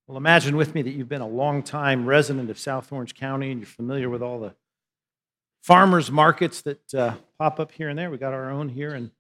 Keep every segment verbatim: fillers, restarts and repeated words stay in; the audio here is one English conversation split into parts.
Well, imagine with me that you've been a long-time resident of South Orange County and you're familiar with all the farmers markets that uh, pop up here and there. We got our own here in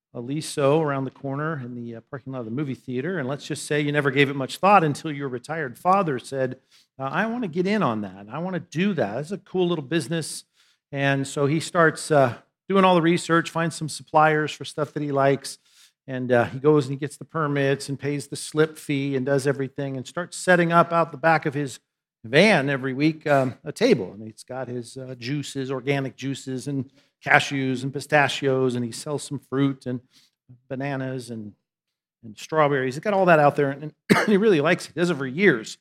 Aliso around the corner in the uh, parking lot of the movie theater. And let's just say you never gave it much thought until your retired father said, uh, I want to get in on that. I want to do that. It's a cool little business. And so he starts uh, doing all the research, finds some suppliers for stuff that he likes. And uh, he goes and he gets the permits and pays the slip fee and does everything and starts setting up out the back of his van every week um, a table. And he's got his uh, juices, organic juices and cashews and pistachios, and he sells some fruit and bananas and, and strawberries. He's got all that out there, and, and he really likes it. He does it for years.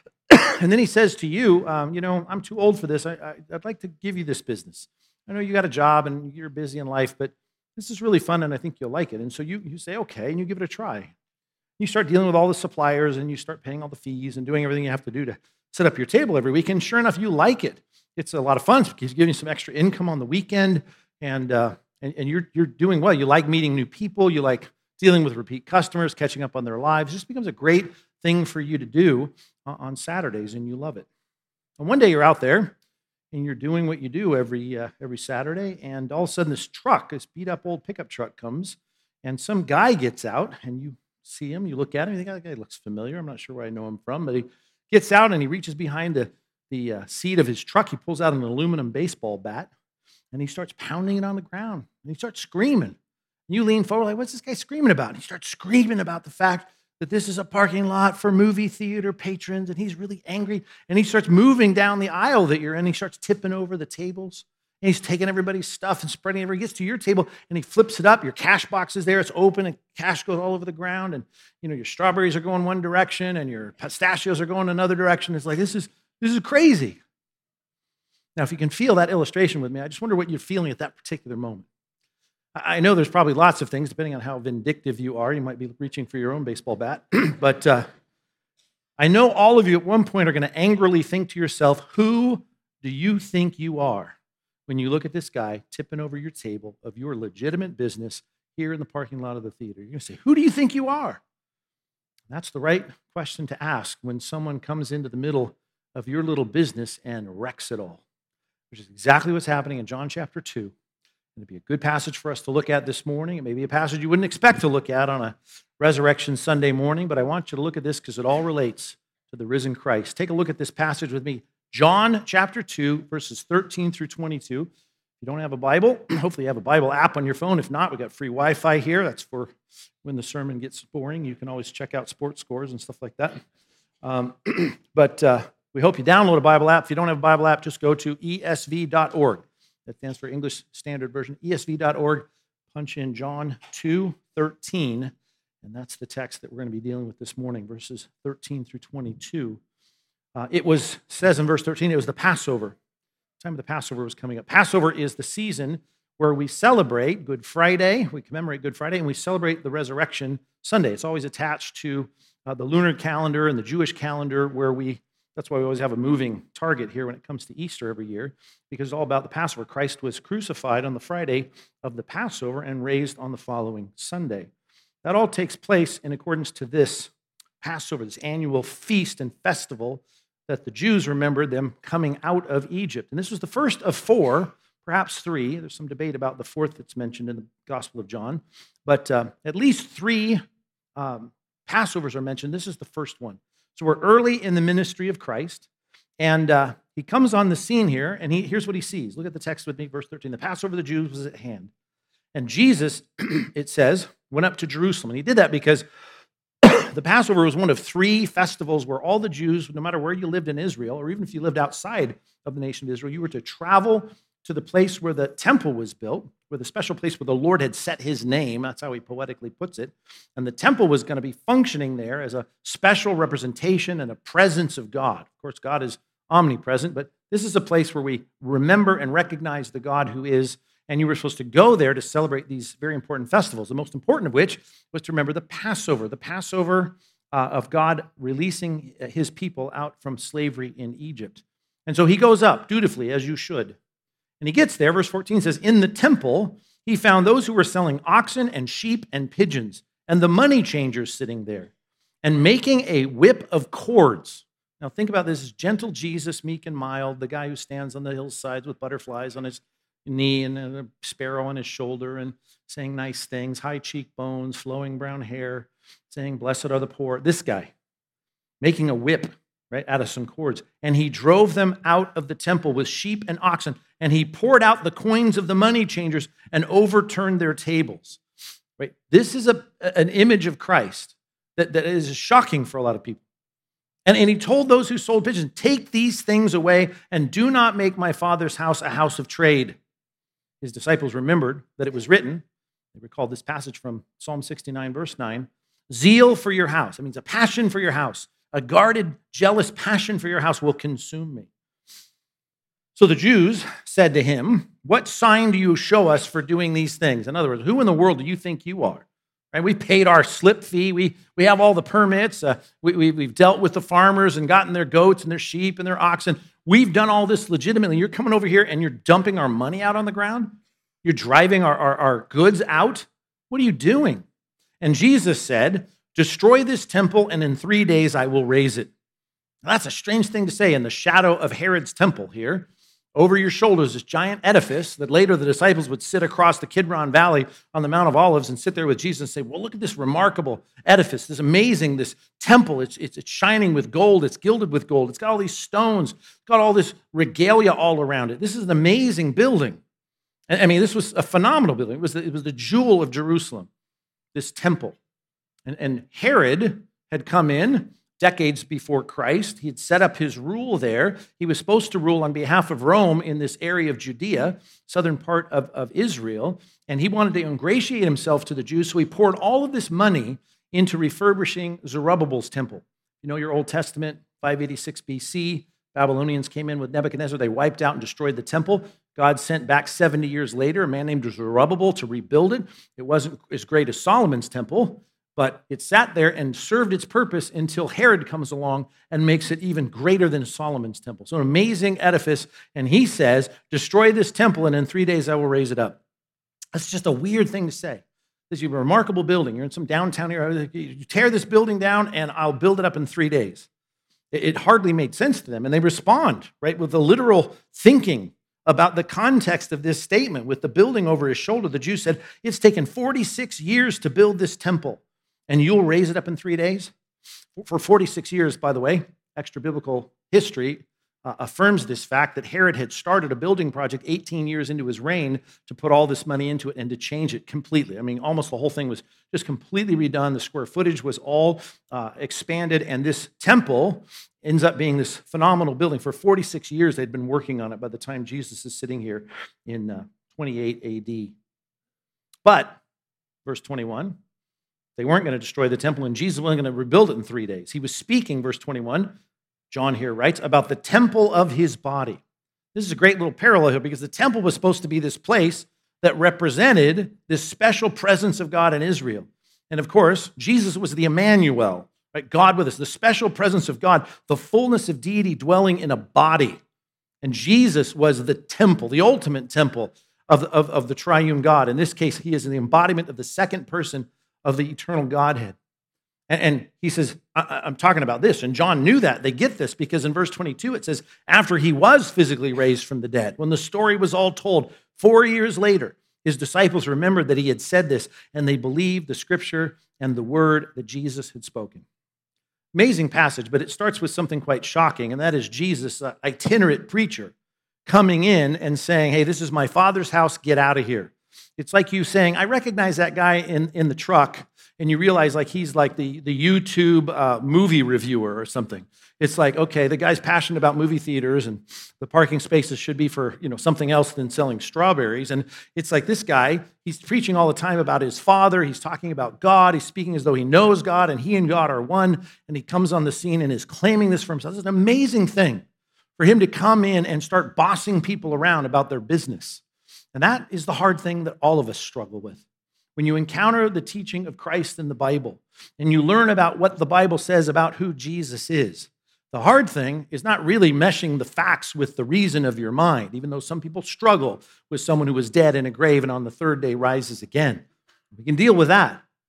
And then he says to you, um, you know, I'm too old for this. I, I, I'd like to give you this business. I know you got a job and you're busy in life, but this is really fun, and I think you'll like it. And so you, you say, okay, and you give it a try. You start dealing with all the suppliers, and you start paying all the fees and doing everything you have to do to set up your table every week. And sure enough, you like it. It's a lot of fun because it's giving you some extra income on the weekend, and, uh, and, and you're, you're doing well. You like meeting new people. You like dealing with repeat customers, catching up on their lives. It just becomes a great thing for you to do on Saturdays, and you love it. And one day you're out there, and you're doing what you do every uh, every Saturday, and all of a sudden this truck, this beat-up old pickup truck comes, and some guy gets out, and you see him, you look at him, you think, that guy looks familiar. I'm not sure where I know him from, but he gets out, and he reaches behind the, the uh, seat of his truck. He pulls out an aluminum baseball bat, and he starts pounding it on the ground, and he starts screaming. And you lean forward like, what's this guy screaming about? And he starts screaming about the fact that this is a parking lot for movie theater patrons, and he's really angry, and he starts moving down the aisle that you're in. He starts tipping over the tables, and he's taking everybody's stuff and spreading it. He gets to your table, and he flips it up. Your cash box is there. It's open, and cash goes all over the ground, and you know your strawberries are going one direction, and your pistachios are going another direction. It's like, this is, this is crazy. Now, if you can feel that illustration with me, I just wonder what you're feeling at that particular moment. I know there's probably lots of things, depending on how vindictive you are. You might be reaching for your own baseball bat. But uh, I know all of you at one point are going to angrily think to yourself, who do you think you are when you look at this guy tipping over your table of your legitimate business here in the parking lot of the theater? You're going to say, who do you think you are? That's the right question to ask when someone comes into the middle of your little business and wrecks it all, which is exactly what's happening in John chapter two. It'd be a good passage for us to look at this morning. It may be a passage you wouldn't expect to look at on a Resurrection Sunday morning, but I want you to look at this because it all relates to the risen Christ. Take a look at this passage with me. John chapter two, verses thirteen through twenty-two. If you don't have a Bible, hopefully you have a Bible app on your phone. If not, we've got free Wi-Fi here. That's for when the sermon gets boring. You can always check out sports scores and stuff like that. Um, but uh, we hope you download a Bible app. If you don't have a Bible app, just go to E S V dot org. That stands for English Standard Version, E S V dot org. Punch in John two thirteen, and that's the text that we're going to be dealing with this morning, verses thirteen through twenty-two. Uh, it was, says in verse thirteen, it was the Passover. The time of the Passover was coming up. Passover is the season where we celebrate Good Friday, we commemorate Good Friday, and we celebrate the Resurrection Sunday. It's always attached to uh, the lunar calendar and the Jewish calendar, where we That's why we always have a moving target here when it comes to Easter every year, because it's all about the Passover. Christ was crucified on the Friday of the Passover and raised on the following Sunday. That all takes place in accordance to this Passover, this annual feast and festival that the Jews remembered them coming out of Egypt. And this was the first of four, perhaps three. There's some debate about the fourth that's mentioned in the Gospel of John. But uh, at least three um, Passovers are mentioned. This is the first one. So we're early in the ministry of Christ, and uh, he comes on the scene here, and he, here's what he sees. Look at the text with me, verse thirteen. The Passover of the Jews was at hand. And Jesus, it says, went up to Jerusalem. And he did that because the Passover was one of three festivals where all the Jews, no matter where you lived in Israel, or even if you lived outside of the nation of Israel, you were to travel to the place where the temple was built, where the special place where the Lord had set his name. That's how he poetically puts it. And the temple was going to be functioning there as a special representation and a presence of God. Of course, God is omnipresent, but this is a place where we remember and recognize the God who is, and you were supposed to go there to celebrate these very important festivals, the most important of which was to remember the Passover, the Passover uh, of God releasing his people out from slavery in Egypt. And so he goes up dutifully, as you should. And he gets there, verse fourteen says, in the temple, he found those who were selling oxen and sheep and pigeons, and the money changers sitting there. and making a whip of cords. Now think about this, gentle Jesus, meek and mild, the guy who stands on the hillsides with butterflies on his knee and a sparrow on his shoulder and saying nice things, high cheekbones, flowing brown hair, saying, blessed are the poor. This guy, making a whip, right, out of some cords. And he drove them out of the temple with sheep and oxen, and he poured out the coins of the money changers and overturned their tables. Right? This is a, an image of Christ that, that is shocking for a lot of people. And, and he told those who sold pigeons, take these things away and do not make my Father's house a house of trade. His disciples remembered that it was written, they recalled this passage from Psalm sixty-nine, verse nine, zeal for your house. It means a passion for your house. A guarded, jealous passion for your house will consume me. So the Jews said to him, what sign do you show us for doing these things? In other words, who in the world do you think you are? Right? We paid our slip fee. We, we have all the permits. Uh, we, we, we've dealt with the farmers and gotten their goats and their sheep and their oxen. We've done all this legitimately. You're coming over here and you're dumping our money out on the ground? You're driving our, our, our goods out? What are you doing? And Jesus said, destroy this temple, and in three days I will raise it. Now, that's a strange thing to say in the shadow of Herod's temple here. Over your shoulders, this giant edifice that later the disciples would sit across the Kidron Valley on the Mount of Olives and sit there with Jesus and say, well, look at this remarkable edifice, this amazing, this temple. It's, it's, it's shining with gold. It's gilded with gold. It's got all these stones. It's got all this regalia all around it. This is an amazing building. I mean, this was a phenomenal building. It was the, it was the jewel of Jerusalem, this temple. And, and Herod had come in decades before Christ. He had set up his rule there. He was supposed to rule on behalf of Rome in this area of Judea, southern part of, of Israel, and he wanted to ingratiate himself to the Jews, so he poured all of this money into refurbishing Zerubbabel's temple. You know your Old Testament, five eighty-six B C, Babylonians came in with Nebuchadnezzar. They wiped out and destroyed the temple. God sent back seventy years later a man named Zerubbabel to rebuild it. It wasn't as great as Solomon's temple, but it sat there and served its purpose until Herod comes along and makes it even greater than Solomon's temple. So an amazing edifice, and he says, destroy this temple, and in three days I will raise it up. That's just a weird thing to say. This is a remarkable building. You're in some downtown area. You tear this building down, and I'll build it up in three days. It hardly made sense to them, and they respond, right, with the literal thinking about the context of this statement. With the building over his shoulder, the Jew said, it's taken forty-six years to build this temple, and you'll raise it up in three days? For forty-six years, by the way, extra biblical history uh, affirms this fact that Herod had started a building project eighteen years into his reign to put all this money into it and to change it completely. I mean, almost the whole thing was just completely redone. The square footage was all uh, expanded, and this temple ends up being this phenomenal building. For forty-six years, they'd been working on it by the time Jesus is sitting here in uh, twenty-eight A D. But, verse twenty-one, they weren't going to destroy the temple, and Jesus wasn't going to rebuild it in three days. He was speaking, verse twenty-one, John here writes, about the temple of his body. This is a great little parallel here because the temple was supposed to be this place that represented this special presence of God in Israel. And of course, Jesus was the Emmanuel, right? God with us, the special presence of God, the fullness of deity dwelling in a body. And Jesus was the temple, the ultimate temple of, of, of the triune God. In this case, he is the embodiment of the second person of the eternal Godhead. And, and he says, I, I'm talking about this. And John knew that. They get this because in verse twenty-two, it says, after he was physically raised from the dead, when the story was all told, four years later, his disciples remembered that he had said this, and they believed the scripture and the word that Jesus had spoken. Amazing passage, but it starts with something quite shocking, and that is Jesus, an itinerant preacher, coming in and saying, hey, this is my Father's house, get out of here. It's like you saying, I recognize that guy in, in the truck, and you realize like he's like the, the YouTube uh, movie reviewer or something. It's like, okay, the guy's passionate about movie theaters, and the parking spaces should be for, you know, something else than selling strawberries. And it's like this guy, he's preaching all the time about his Father. He's talking about God. He's speaking as though he knows God, and he and God are one. And he comes on the scene and is claiming this for himself. It's an amazing thing for him to come in and start bossing people around about their business. And that is the hard thing that all of us struggle with. When you encounter the teaching of Christ in the Bible and you learn about what the Bible says about who Jesus is, the hard thing is not really meshing the facts with the reason of your mind, even though some people struggle with someone who was dead in a grave and on the third day rises again. We can deal with that.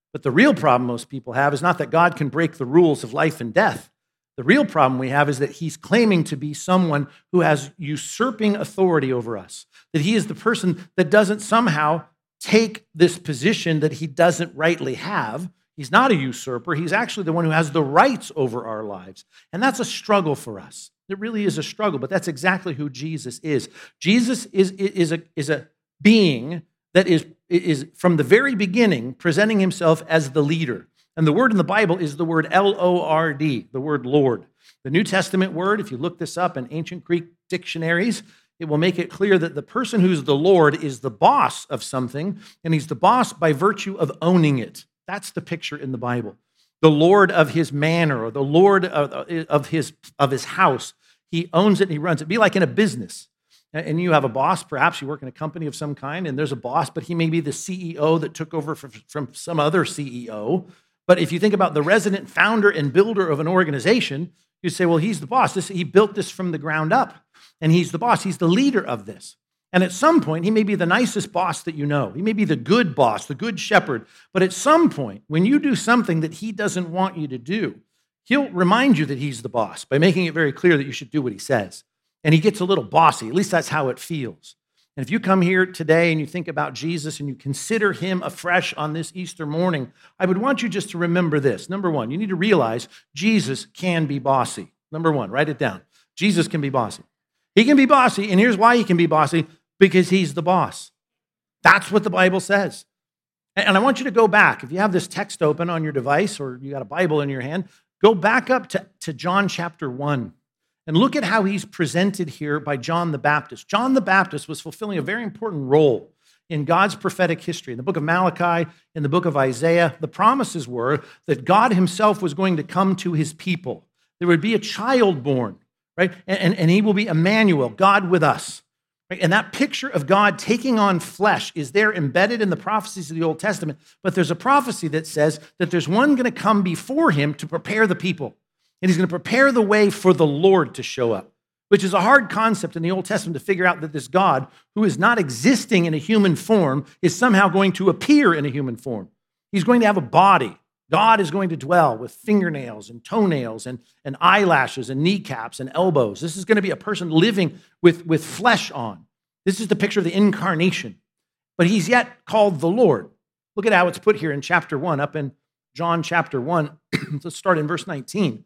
But the real problem most people have is not that God can break the rules of life and death. The real problem we have is that he's claiming to be someone who has usurping authority over us, that he is the person that doesn't somehow take this position that he doesn't rightly have. He's not a usurper. He's actually the one who has the rights over our lives. And that's a struggle for us. It really is a struggle, but that's exactly who Jesus is. Jesus is, is, a, is a being that is, is from the very beginning presenting himself as the leader. And the word in the Bible is the word L O R D, the word Lord. The New Testament word, if you look this up in ancient Greek dictionaries, it will make it clear that the person who's the Lord is the boss of something, and he's the boss by virtue of owning it. That's the picture in the Bible. The Lord of his manor, or the Lord of, of, his, of his house. He owns it and he runs it. It'd be like in a business. And you have a boss, perhaps you work in a company of some kind, and there's a boss, but he may be the C E O that took over from, from some other C E O. But if you think about the resident founder and builder of an organization, you say, well, he's the boss. This, he built this from the ground up, and he's the boss. He's the leader of this. And at some point, he may be the nicest boss that you know. He may be the good boss, the good shepherd. But at some point, when you do something that he doesn't want you to do, he'll remind you that he's the boss by making it very clear that you should do what he says. And he gets a little bossy. At least that's how it feels. And if you come here today and you think about Jesus and you consider him afresh on this Easter morning, I would want you just to remember this. Number one, you need to realize Jesus can be bossy. Number one, write it down. Jesus can be bossy. He can be bossy, and here's why he can be bossy, because he's the boss. That's what the Bible says. And I want you to go back. If you have this text open on your device or you got a Bible in your hand, go back up to, to John chapter one. And look at how he's presented here by John the Baptist. John the Baptist was fulfilling a very important role in God's prophetic history. In the book of Malachi, in the book of Isaiah, the promises were that God himself was going to come to his people. There would be a child born, right? And, and, and he will be Emmanuel, God with us. Right? And that picture of God taking on flesh is there embedded in the prophecies of the Old Testament. But there's a prophecy that says that there's one going to come before him to prepare the people. And he's going to prepare the way for the Lord to show up, which is a hard concept in the Old Testament to figure out that this God, who is not existing in a human form, is somehow going to appear in a human form. He's going to have a body. God is going to dwell with fingernails and toenails and, and eyelashes and kneecaps and elbows. This is going to be a person living with, with flesh on. This is the picture of the incarnation. But he's yet called the Lord. Look at how it's put here in chapter one, up in John chapter one. Let's start in verse nineteen.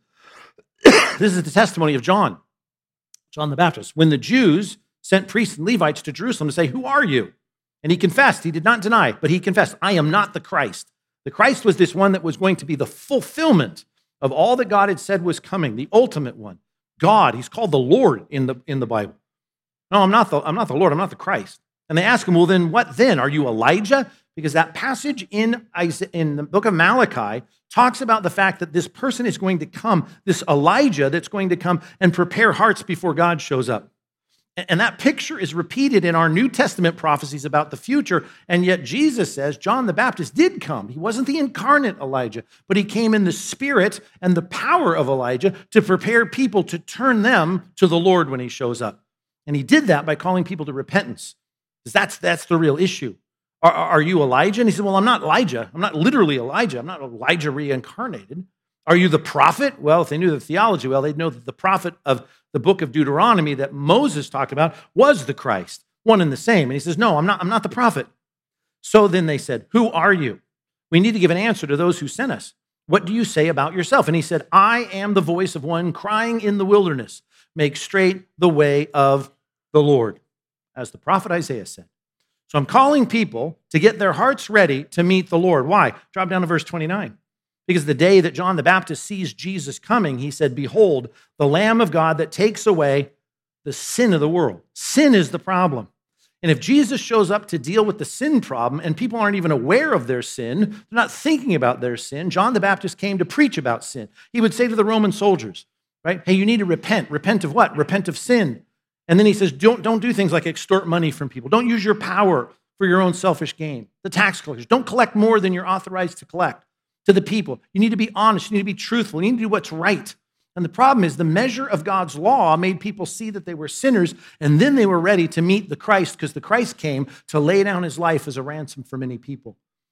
This is the testimony of John, John the Baptist. When the Jews sent priests and Levites to Jerusalem to say, who are you? And he confessed, he did not deny, but he confessed, I am not the Christ. The Christ was this one that was going to be the fulfillment of all that God had said was coming, the ultimate one. God, he's called the Lord in the, in the Bible. No, I'm not the, I'm not the Lord, I'm not the Christ. And they ask him, well, then what then? Are you Elijah? Because that passage in, Isaiah, in the book of Malachi talks about the fact that this person is going to come, this Elijah that's going to come and prepare hearts before God shows up. And that picture is repeated in our New Testament prophecies about the future. And yet Jesus says John the Baptist did come. He wasn't the incarnate Elijah, but he came in the spirit and the power of Elijah to prepare people to turn them to the Lord when he shows up. And he did that by calling people to repentance. Because that's, that's the real issue. Are, are you Elijah? And he said, well, I'm not Elijah. I'm not literally Elijah. I'm not Elijah reincarnated. Are you the prophet? Well, if they knew the theology well, they'd know that the prophet of the book of Deuteronomy that Moses talked about was the Christ, one and the same. And he says, no, I'm not, I'm not the prophet. So then they said, who are you? We need to give an answer to those who sent us. What do you say about yourself? And he said, I am the voice of one crying in the wilderness, make straight the way of the Lord, as the prophet Isaiah said. So I'm calling people to get their hearts ready to meet the Lord. Why? Drop down to verse twenty-nine. Because the day that John the Baptist sees Jesus coming, he said, behold, the Lamb of God that takes away the sin of the world. Sin is the problem. And if Jesus shows up to deal with the sin problem and people aren't even aware of their sin, they're not thinking about their sin, John the Baptist came to preach about sin. He would say to the Roman soldiers, right, hey, you need to repent. Repent of what? Repent of sin. And then he says, don't, don't do things like extort money from people. Don't use your power for your own selfish gain. The tax collectors, don't collect more than you're authorized to collect. To the people, you need to be honest, you need to be truthful, you need to do what's right. And the problem is the measure of God's law made people see that they were sinners, and then they were ready to meet the Christ because the Christ came to lay down his life as a ransom for many people.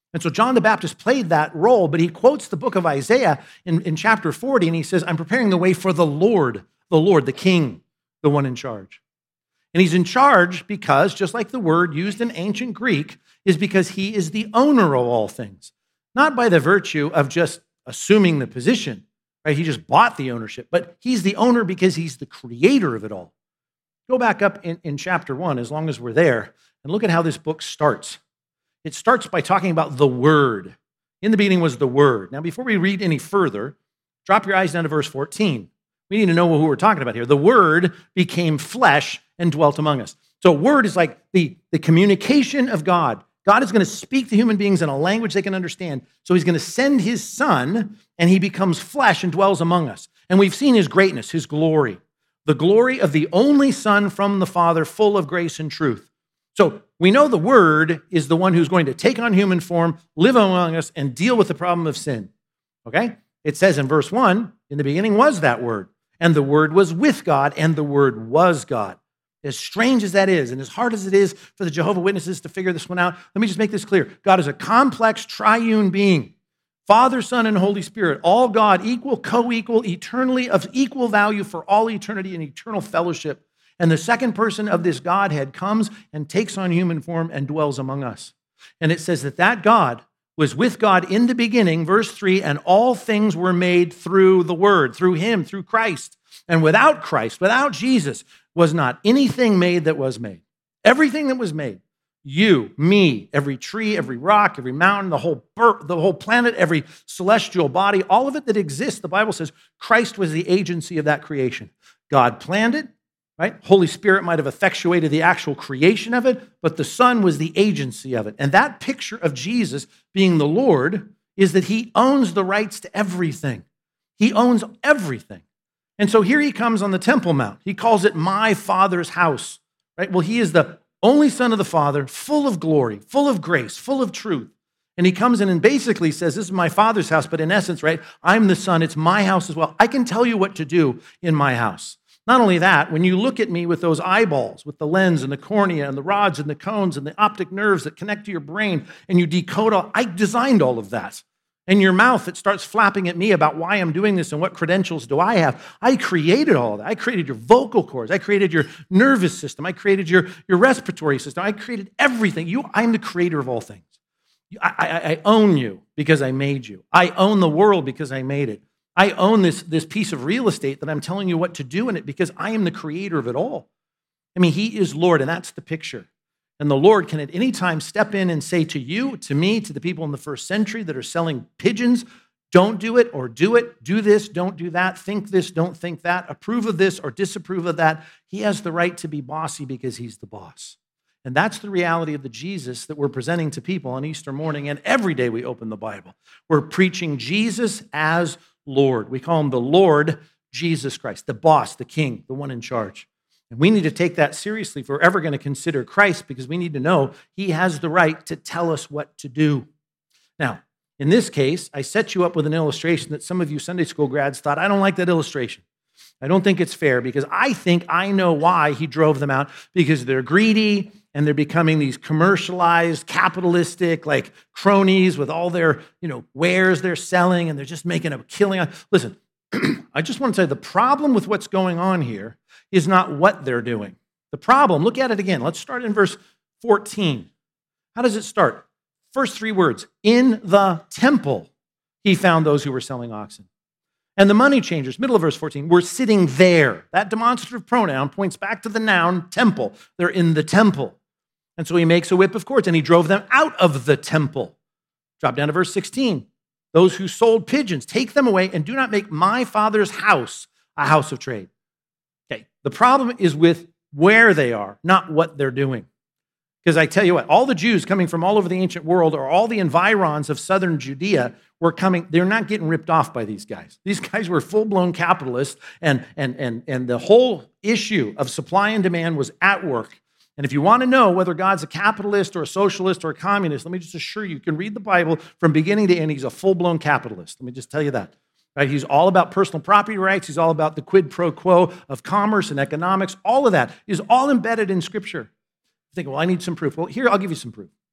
And so John the Baptist played that role, but he quotes the book of Isaiah in, in chapter forty, and he says, I'm preparing the way for the Lord, the Lord, the King, the one in charge. And he's in charge because, just like the word used in ancient Greek, is because he is the owner of all things, not by the virtue of just assuming the position, right? He just bought the ownership, but he's the owner because he's the creator of it all. Go back up in, in chapter one, as long as we're there, and look at how this book starts. It starts by talking about the Word. In the beginning was the Word. Now, before we read any further, drop your eyes down to verse fourteen. We need to know who we're talking about here. The Word became flesh and dwelt among us. So Word is like the, the communication of God. God is going to speak to human beings in a language they can understand. So he's going to send his Son, and he becomes flesh and dwells among us. And we've seen his greatness, his glory, the glory of the only Son from the Father, full of grace and truth. So we know the Word is the one who's going to take on human form, live among us, and deal with the problem of sin. Okay? It says in verse one, in the beginning was that Word, and the Word was with God, and the Word was God. As strange as that is, and as hard as it is for the Jehovah's Witnesses to figure this one out, let me just make this clear. God is a complex, triune being. Father, Son, and Holy Spirit, all God, equal, co-equal, eternally of equal value for all eternity and eternal fellowship. And the second person of this Godhead comes and takes on human form and dwells among us. And it says that that God was with God in the beginning, verse three, and all things were made through the Word, through him, through Christ. And without Christ, without Jesus, was not anything made that was made. Everything that was made, you, me, every tree, every rock, every mountain, the whole bur- the whole planet, every celestial body, all of it that exists, the Bible says Christ was the agency of that creation. God planned it. Right? Holy Spirit might have effectuated the actual creation of it, but the Son was the agency of it. And that picture of Jesus being the Lord is that he owns the rights to everything. He owns everything. And so here he comes on the Temple Mount. He calls it my Father's house. Right? Well, he is the only Son of the Father, full of glory, full of grace, full of truth. And he comes in and basically says, this is my Father's house, but in essence, right, I'm the Son. It's my house as well. I can tell you what to do in my house. Not only that, when you look at me with those eyeballs, with the lens and the cornea and the rods and the cones and the optic nerves that connect to your brain, and you decode all, I designed all of that. And your mouth that starts flapping at me about why I'm doing this and what credentials do I have. I created all of that. I created your vocal cords. I created your nervous system. I created your, your respiratory system. I created everything. You, I'm the creator of all things. I, I, I own you because I made you. I own the world because I made it. I own this, this piece of real estate that I'm telling you what to do in it because I am the creator of it all. I mean, he is Lord, and that's the picture. And the Lord can at any time step in and say to you, to me, to the people in the first century that are selling pigeons, don't do it or do it, do this, don't do that, think this, don't think that, approve of this or disapprove of that. He has the right to be bossy because he's the boss. And that's the reality of the Jesus that we're presenting to people on Easter morning, and every day we open the Bible. We're preaching Jesus as Lord. We call him the Lord Jesus Christ, the boss, the king, the one in charge. And we need to take that seriously if we're ever going to consider Christ, because we need to know he has the right to tell us what to do. Now, in this case, I set you up with an illustration that some of you Sunday school grads thought, I don't like that illustration. I don't think it's fair because I think I know why he drove them out, because they're greedy and they're becoming these commercialized, capitalistic, like cronies with all their, you know, wares they're selling, and they're just making a killing. Listen, I just want to tell you the problem with what's going on here is not what they're doing. The problem, look at it again. Let's start in verse fourteen. How does it start? First three words, in the temple, he found those who were selling oxen. And the money changers, middle of verse fourteen, were sitting there. That demonstrative pronoun points back to the noun temple. They're in the temple. And so he makes a whip of cords and he drove them out of the temple. Drop down to verse sixteen. Those who sold pigeons, take them away and do not make my Father's house a house of trade. Okay, the problem is with where they are, not what they're doing. Because I tell you what, all the Jews coming from all over the ancient world, or all the environs of southern Judea, were coming, they're not getting ripped off by these guys. These guys were full-blown capitalists, and, and, and, and the whole issue of supply and demand was at work. And if you want to know whether God's a capitalist or a socialist or a communist, let me just assure you, you can read the Bible from beginning to end. He's a full-blown capitalist. Let me just tell you that. Right? He's all about personal property rights. He's all about the quid pro quo of commerce and economics. All of that is all embedded in Scripture. You think, well, I need some proof. Well, here, I'll give you some proof.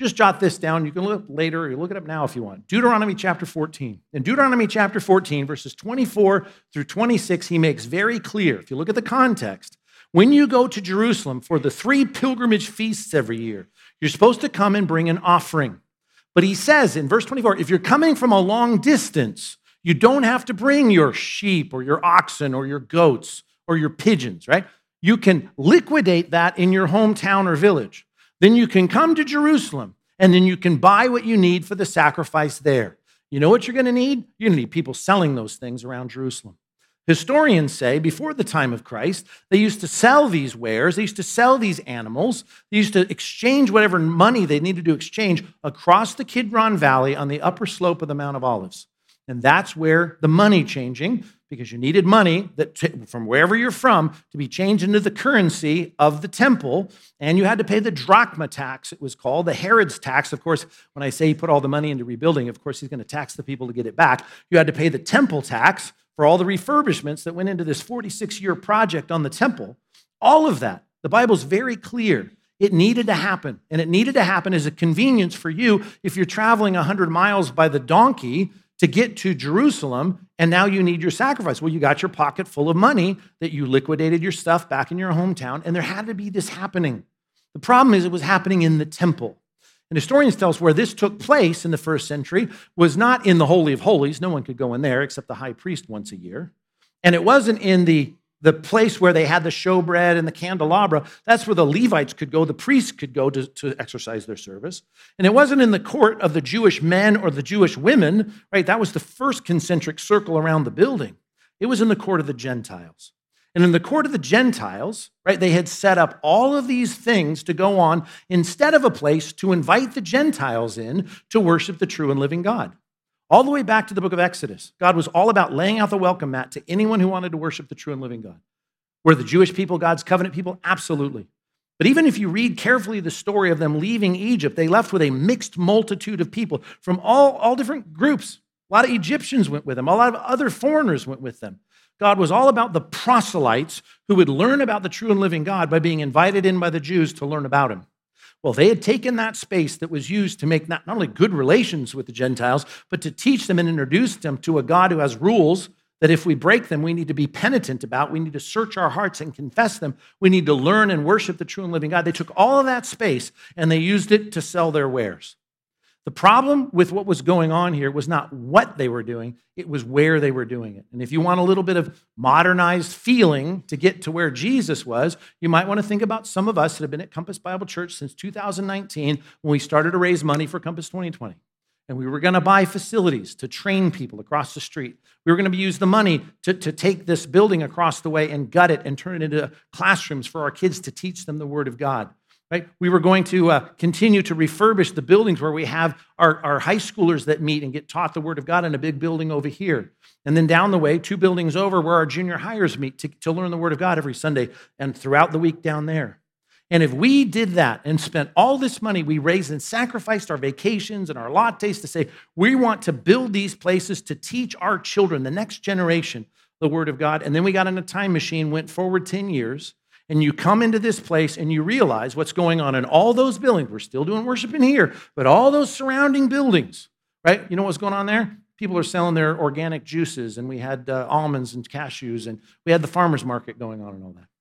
Just jot this down. You can look up later, or you look it up now if you want. Deuteronomy chapter fourteen. In Deuteronomy chapter fourteen, verses twenty-four through twenty-six, he makes very clear, if you look at the context, when you go to Jerusalem for the three pilgrimage feasts every year, you're supposed to come and bring an offering. But he says in verse twenty-four, if you're coming from a long distance, you don't have to bring your sheep or your oxen or your goats or your pigeons, right? You can liquidate that in your hometown or village. Then you can come to Jerusalem, and then you can buy what you need for the sacrifice there. You know what you're going to need? You're going to need people selling those things around Jerusalem. Historians say before the time of Christ, they used to sell these wares, they used to sell these animals, they used to exchange whatever money they needed to exchange across the Kidron Valley on the upper slope of the Mount of Olives. And that's where the money changing, because you needed money that t- from wherever you're from to be changed into the currency of the temple, and you had to pay the drachma tax, it was called, the Herod's tax. Of course, when I say he put all the money into rebuilding, of course, he's going to tax the people to get it back. You had to pay the temple tax for all the refurbishments that went into this forty-six-year project on the temple. All of that, the Bible's very clear. It needed to happen, and it needed to happen as a convenience for you if you're traveling one hundred miles by the donkey to get to Jerusalem, and now you need your sacrifice. Well, you got your pocket full of money that you liquidated your stuff back in your hometown, and there had to be this happening. The problem is it was happening in the temple. And historians tell us where this took place in the first century was not in the Holy of Holies. No one could go in there except the high priest once a year. And it wasn't in the the place where they had the showbread and the candelabra. That's where the Levites could go, the priests could go to, to exercise their service. And it wasn't in the court of the Jewish men or the Jewish women, right? That was the first concentric circle around the building. It was in the court of the Gentiles. And in the court of the Gentiles, right, they had set up all of these things to go on instead of a place to invite the Gentiles in to worship the true and living God. All the way back to the book of Exodus, God was all about laying out the welcome mat to anyone who wanted to worship the true and living God. Were the Jewish people God's covenant people? Absolutely. But even if you read carefully the story of them leaving Egypt, they left with a mixed multitude of people from all, all different groups. A lot of Egyptians went with them. A lot of other foreigners went with them. God was all about the proselytes who would learn about the true and living God by being invited in by the Jews to learn about him. Well, they had taken that space that was used to make not, not only good relations with the Gentiles, but to teach them and introduce them to a God who has rules that if we break them, we need to be penitent about. We need to search our hearts and confess them. We need to learn and worship the true and living God. They took all of that space and they used it to sell their wares. The problem with what was going on here was not what they were doing, it was where they were doing it. And if you want a little bit of modernized feeling to get to where Jesus was, you might want to think about some of us that have been at Compass Bible Church since two thousand nineteen when we started to raise money for Compass twenty twenty. And we were going to buy facilities to train people across the street. We were going to use the money to, to take this building across the way and gut it and turn it into classrooms for our kids to teach them the Word of God. Right? We were going to uh, continue to refurbish the buildings where we have our, our high schoolers that meet and get taught the Word of God in a big building over here. And then down the way, two buildings over where our junior hires meet to, to learn the Word of God every Sunday and throughout the week down there. And if we did that and spent all this money we raised and sacrificed our vacations and our lattes to say, we want to build these places to teach our children, the next generation, the Word of God, and then we got in a time machine, went forward ten years, and you come into this place and you realize what's going on in all those buildings. We're still doing worship in here, but all those surrounding buildings, right? You know what's going on there? People are selling their organic juices, and we had uh, almonds and cashews, and we had the farmer's market going on and all that.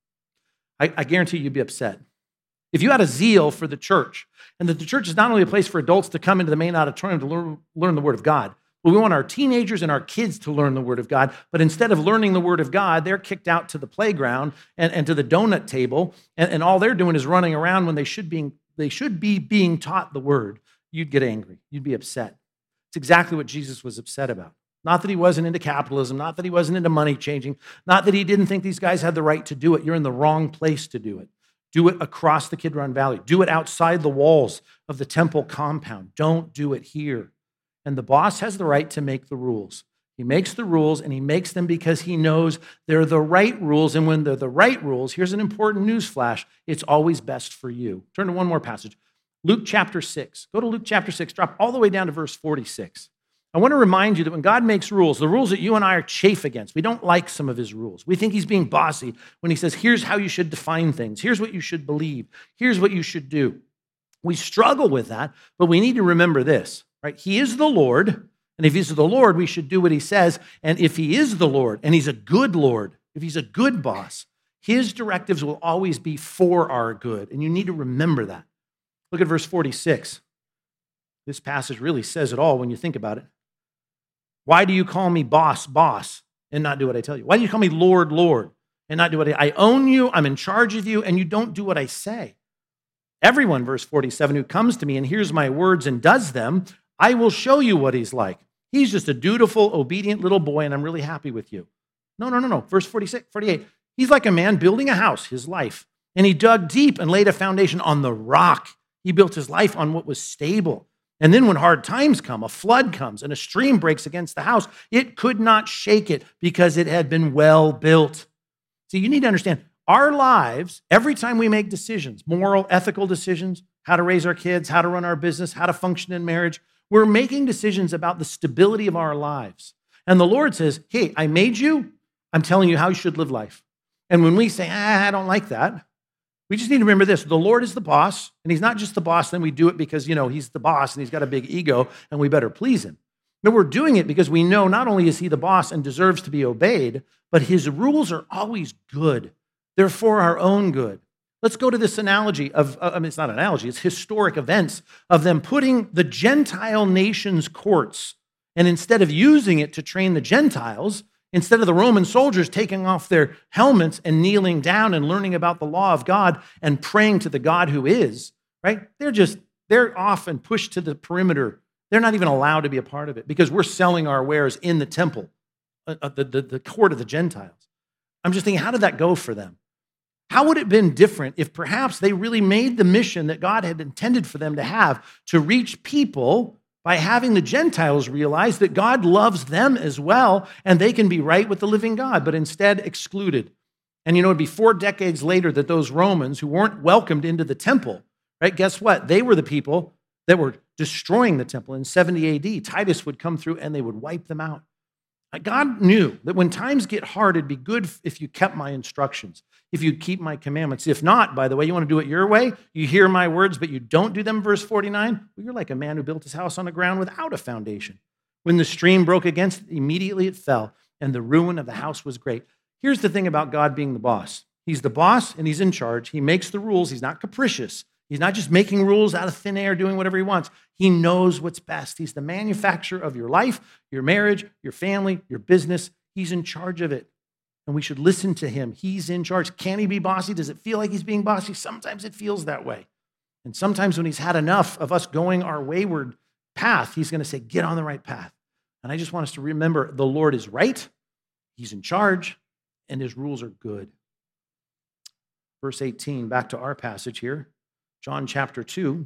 I, I guarantee you'd be upset. If you had a zeal for the church, and that the church is not only a place for adults to come into the main auditorium to learn, learn the Word of God, but we want our teenagers and our kids to learn the Word of God. But instead of learning the Word of God, they're kicked out to the playground and, and to the donut table, and, and all they're doing is running around when they should, being, they should be being taught the Word. You'd get angry. You'd be upset. It's exactly what Jesus was upset about. Not that he wasn't into capitalism, not that he wasn't into money changing, not that he didn't think these guys had the right to do it. You're in the wrong place to do it. Do it across the Kidron Valley. Do it outside the walls of the temple compound. Don't do it here. And the boss has the right to make the rules. He makes the rules, and he makes them because he knows they're the right rules. And when they're the right rules, here's an important news flash. It's always best for you. Turn to one more passage. Luke chapter six. Go to Luke chapter six. Drop all the way down to verse forty-six. I want to remind you that when God makes rules, the rules that you and I are chafe against, we don't like some of his rules. We think he's being bossy when he says, here's how you should define things. Here's what you should believe. Here's what you should do. We struggle with that, but we need to remember this, right? He is the Lord, and if he's the Lord, we should do what he says. And if he is the Lord, and he's a good Lord, if he's a good boss, his directives will always be for our good, and you need to remember that. Look at verse forty-six. This passage really says it all when you think about it. Why do you call me boss, boss, and not do what I tell you? Why do you call me Lord, Lord, and not do what I I own you, I'm in charge of you, and you don't do what I say? Everyone, verse forty-seven, who comes to me and hears my words and does them, I will show you what he's like. He's just a dutiful, obedient little boy, and I'm really happy with you. No, no, no, no. Verse forty-six, forty-eight. He's like a man building a house, his life, and he dug deep and laid a foundation on the rock. He built his life on what was stable. And then when hard times come, a flood comes, and a stream breaks against the house, it could not shake it because it had been well built. See, you need to understand, our lives, every time we make decisions, moral, ethical decisions, how to raise our kids, how to run our business, how to function in marriage, we're making decisions about the stability of our lives. And the Lord says, hey, I made you. I'm telling you how you should live life. And when we say, ah, I don't like that, we just need to remember this. The Lord is the boss, and he's not just the boss, then we do it because, you know, he's the boss and he's got a big ego and we better please him. No, we're doing it because we know not only is he the boss and deserves to be obeyed, but his rules are always good. They're for our own good. Let's go to this analogy of, I mean, it's not an analogy, it's historic events of them putting the Gentile nations' courts, and instead of using it to train the Gentiles, instead of the Roman soldiers taking off their helmets and kneeling down and learning about the law of God and praying to the God who is, right? They're just, they're off and pushed to the perimeter. They're not even allowed to be a part of it because we're selling our wares in the temple, uh, the, the, the court of the Gentiles. I'm just thinking, how did that go for them? How would it have been different if perhaps they really made the mission that God had intended for them to have to reach people by having the Gentiles realize that God loves them as well and they can be right with the living God, but instead excluded. And you know, it'd be four decades later that those Romans who weren't welcomed into the temple, right? Guess what? They were the people that were destroying the temple in seventy A D. Titus would come through and they would wipe them out. God knew that when times get hard, it'd be good if you kept my instructions, if you keep my commandments. If not, by the way, you want to do it your way, you hear my words, but you don't do them, verse forty-nine, well, you're like a man who built his house on the ground without a foundation. When the stream broke against it, immediately it fell, and the ruin of the house was great. Here's the thing about God being the boss. He's the boss, and he's in charge. He makes the rules. He's not capricious. He's not just making rules out of thin air, doing whatever he wants. He knows what's best. He's the manufacturer of your life, your marriage, your family, your business. He's in charge of it. And we should listen to him. He's in charge. Can he be bossy? Does it feel like he's being bossy? Sometimes it feels that way. And sometimes when he's had enough of us going our wayward path, he's going to say, get on the right path. And I just want us to remember the Lord is right, he's in charge, and his rules are good. Verse eighteen, back to our passage here. John chapter two.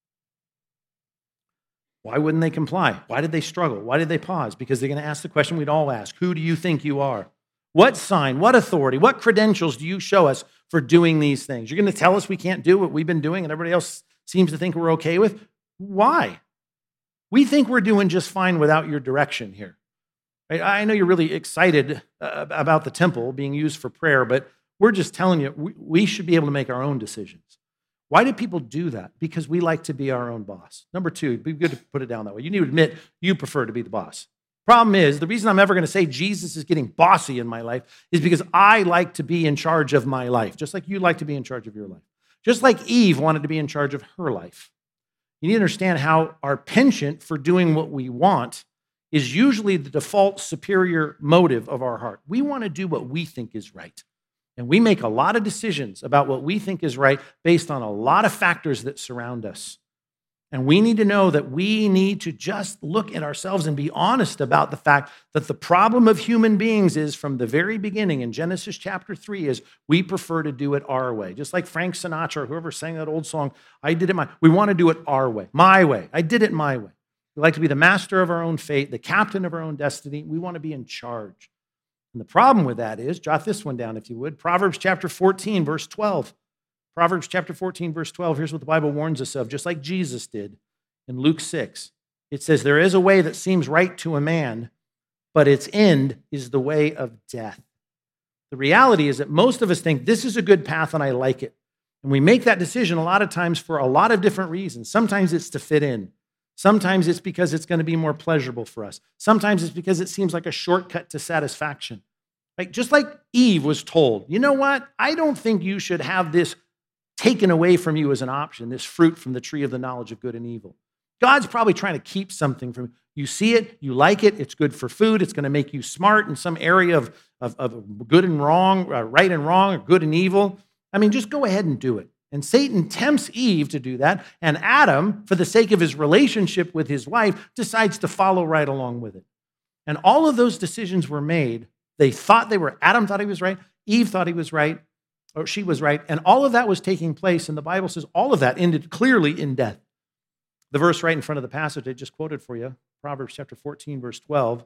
Why wouldn't they comply? Why did they struggle? Why did they pause? Because they're going to ask the question we'd all ask. Who do you think you are? What sign, what authority, what credentials do you show us for doing these things? You're going to tell us we can't do what we've been doing and everybody else seems to think we're okay with? Why? We think we're doing just fine without your direction here. I know you're really excited about the temple being used for prayer, but we're just telling you we should be able to make our own decisions. Why do people do that? Because we like to be our own boss. Number two, it'd be good to put it down that way. You need to admit you prefer to be the boss. Problem is, the reason I'm ever going to say Jesus is getting bossy in my life is because I like to be in charge of my life, just like you like to be in charge of your life. Just like Eve wanted to be in charge of her life. You need to understand how our penchant for doing what we want is usually the default superior motive of our heart. We want to do what we think is right. And we make a lot of decisions about what we think is right based on a lot of factors that surround us. And we need to know that we need to just look at ourselves and be honest about the fact that the problem of human beings is from the very beginning in Genesis chapter three is we prefer to do it our way. Just like Frank Sinatra or whoever sang that old song, I did it my, we want to do it our way, my way. I did it my way. We like to be the master of our own fate, the captain of our own destiny. We want to be in charge. And the problem with that is, jot this one down if you would, Proverbs chapter fourteen, verse twelve. Proverbs chapter fourteen, verse twelve, here's what the Bible warns us of, just like Jesus did in Luke six. It says, there is a way that seems right to a man, but its end is the way of death. The reality is that most of us think this is a good path and I like it. And we make that decision a lot of times for a lot of different reasons. Sometimes it's to fit in. Sometimes it's because it's going to be more pleasurable for us. Sometimes it's because it seems like a shortcut to satisfaction. Like, just like Eve was told, you know what? I don't think you should have this taken away from you as an option, this fruit from the tree of the knowledge of good and evil. God's probably trying to keep something from you. You see it, you like it, it's good for food, it's going to make you smart in some area of, of, of good and wrong, uh, right and wrong, or good and evil. I mean, just go ahead and do it. And Satan tempts Eve to do that, and Adam, for the sake of his relationship with his wife, decides to follow right along with it. And all of those decisions were made. They thought they were, Adam thought he was right, Eve thought he was right, or she was right, and all of that was taking place, and the Bible says all of that ended clearly in death. The verse right in front of the passage I just quoted for you, Proverbs chapter fourteen, verse twelve,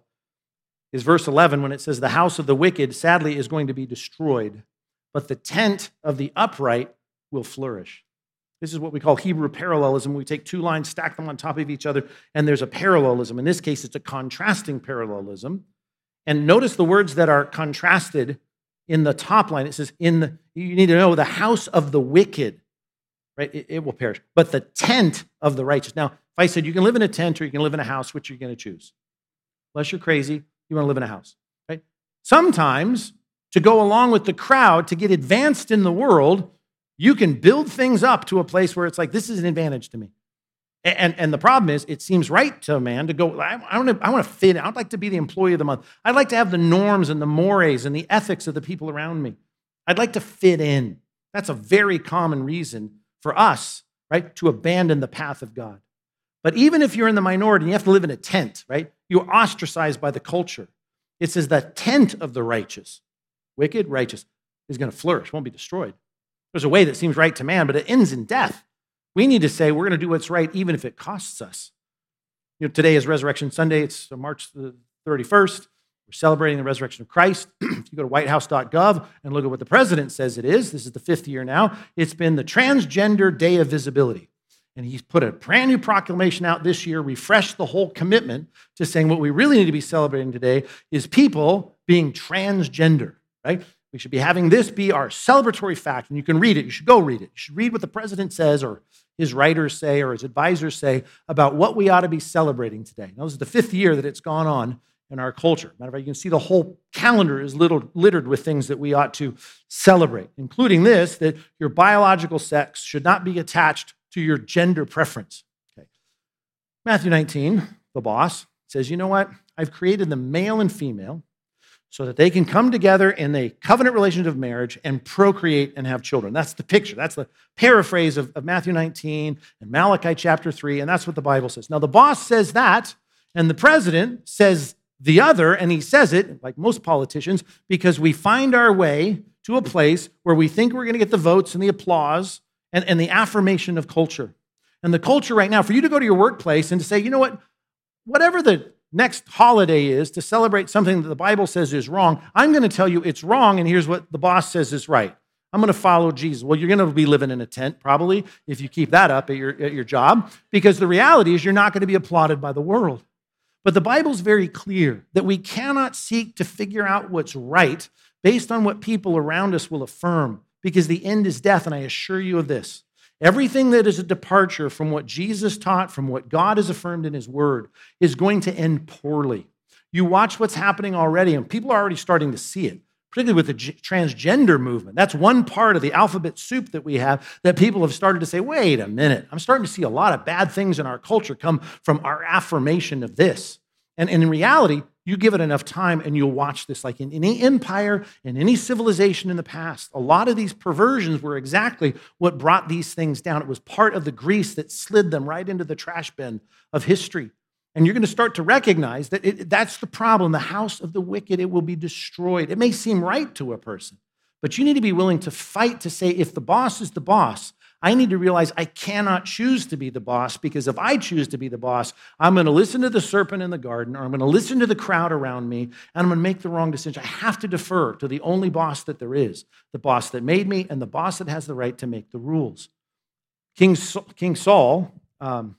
is verse eleven when it says, the house of the wicked, sadly, is going to be destroyed, but the tent of the upright will flourish. This is what we call Hebrew parallelism. We take two lines, stack them on top of each other, and there's a parallelism. In this case, it's a contrasting parallelism. And notice the words that are contrasted in the top line. It says, "In the, you need to know, the house of the wicked, right? It, it will perish, but the tent of the righteous." Now, if I said you can live in a tent or you can live in a house, which are you going to choose? Unless you're crazy, you want to live in a house, right? Sometimes, to go along with the crowd, to get advanced in the world, you can build things up to a place where it's like, this is an advantage to me. And, and the problem is, it seems right to a man to go, I, I, want to, I want to fit in. I'd like to be the employee of the month. I'd like to have the norms and the mores and the ethics of the people around me. I'd like to fit in. That's a very common reason for us, right, to abandon the path of God. But even if you're in the minority and you have to live in a tent, right, you're ostracized by the culture. It says the tent of the righteous, wicked, righteous, is going to flourish, won't be destroyed. There's a way that seems right to man, but it ends in death. We need to say we're going to do what's right even if it costs us. You know, today is Resurrection Sunday. It's March the thirty-first. We're celebrating the resurrection of Christ. If you go to white house dot gov and look at what the president says it is, this is the fifth year now, it's been the Transgender Day of Visibility. And he's put a brand new proclamation out this year, refreshed the whole commitment to saying what we really need to be celebrating today is people being transgender, right? We should be having this be our celebratory fact, and you can read it. You should go read it. You should read what the president says or his writers say or his advisors say about what we ought to be celebrating today. Now, this is the fifth year that it's gone on in our culture. Matter of fact, you can see the whole calendar is little, littered with things that we ought to celebrate, including this, that your biological sex should not be attached to your gender preference. Okay. Matthew nineteen, the boss, says, you know what? I've created them male and female so that they can come together in a covenant relationship of marriage and procreate and have children. That's the picture. That's the paraphrase of, of Matthew nineteen and Malachi chapter three, and that's what the Bible says. Now, the boss says that, and the president says the other, and he says it, like most politicians, because we find our way to a place where we think we're going to get the votes and the applause and, and the affirmation of culture. And the culture right now, for you to go to your workplace and to say, you know what, whatever the next holiday is to celebrate something that the Bible says is wrong, I'm going to tell you it's wrong, and here's what the boss says is right. I'm going to follow Jesus. Well, you're going to be living in a tent, probably, if you keep that up at your, at your job, because the reality is you're not going to be applauded by the world. But the Bible's very clear that we cannot seek to figure out what's right based on what people around us will affirm, because the end is death, and I assure you of this. Everything that is a departure from what Jesus taught, from what God has affirmed in his word, is going to end poorly. You watch what's happening already, and people are already starting to see it, particularly with the g- transgender movement. That's one part of the alphabet soup that we have that people have started to say, wait a minute, I'm starting to see a lot of bad things in our culture come from our affirmation of this. And, and in reality, you give it enough time and you'll watch this. Like in any empire, in any civilization in the past, a lot of these perversions were exactly what brought these things down. It was part of the grease that slid them right into the trash bin of history. And you're going to start to recognize that it, that's the problem. The house of the wicked, it will be destroyed. It may seem right to a person, but you need to be willing to fight to say, if the boss is the boss, I need to realize I cannot choose to be the boss, because if I choose to be the boss, I'm going to listen to the serpent in the garden, or I'm going to listen to the crowd around me, and I'm going to make the wrong decision. I have to defer to the only boss that there is, the boss that made me and the boss that has the right to make the rules. King, King Saul, um,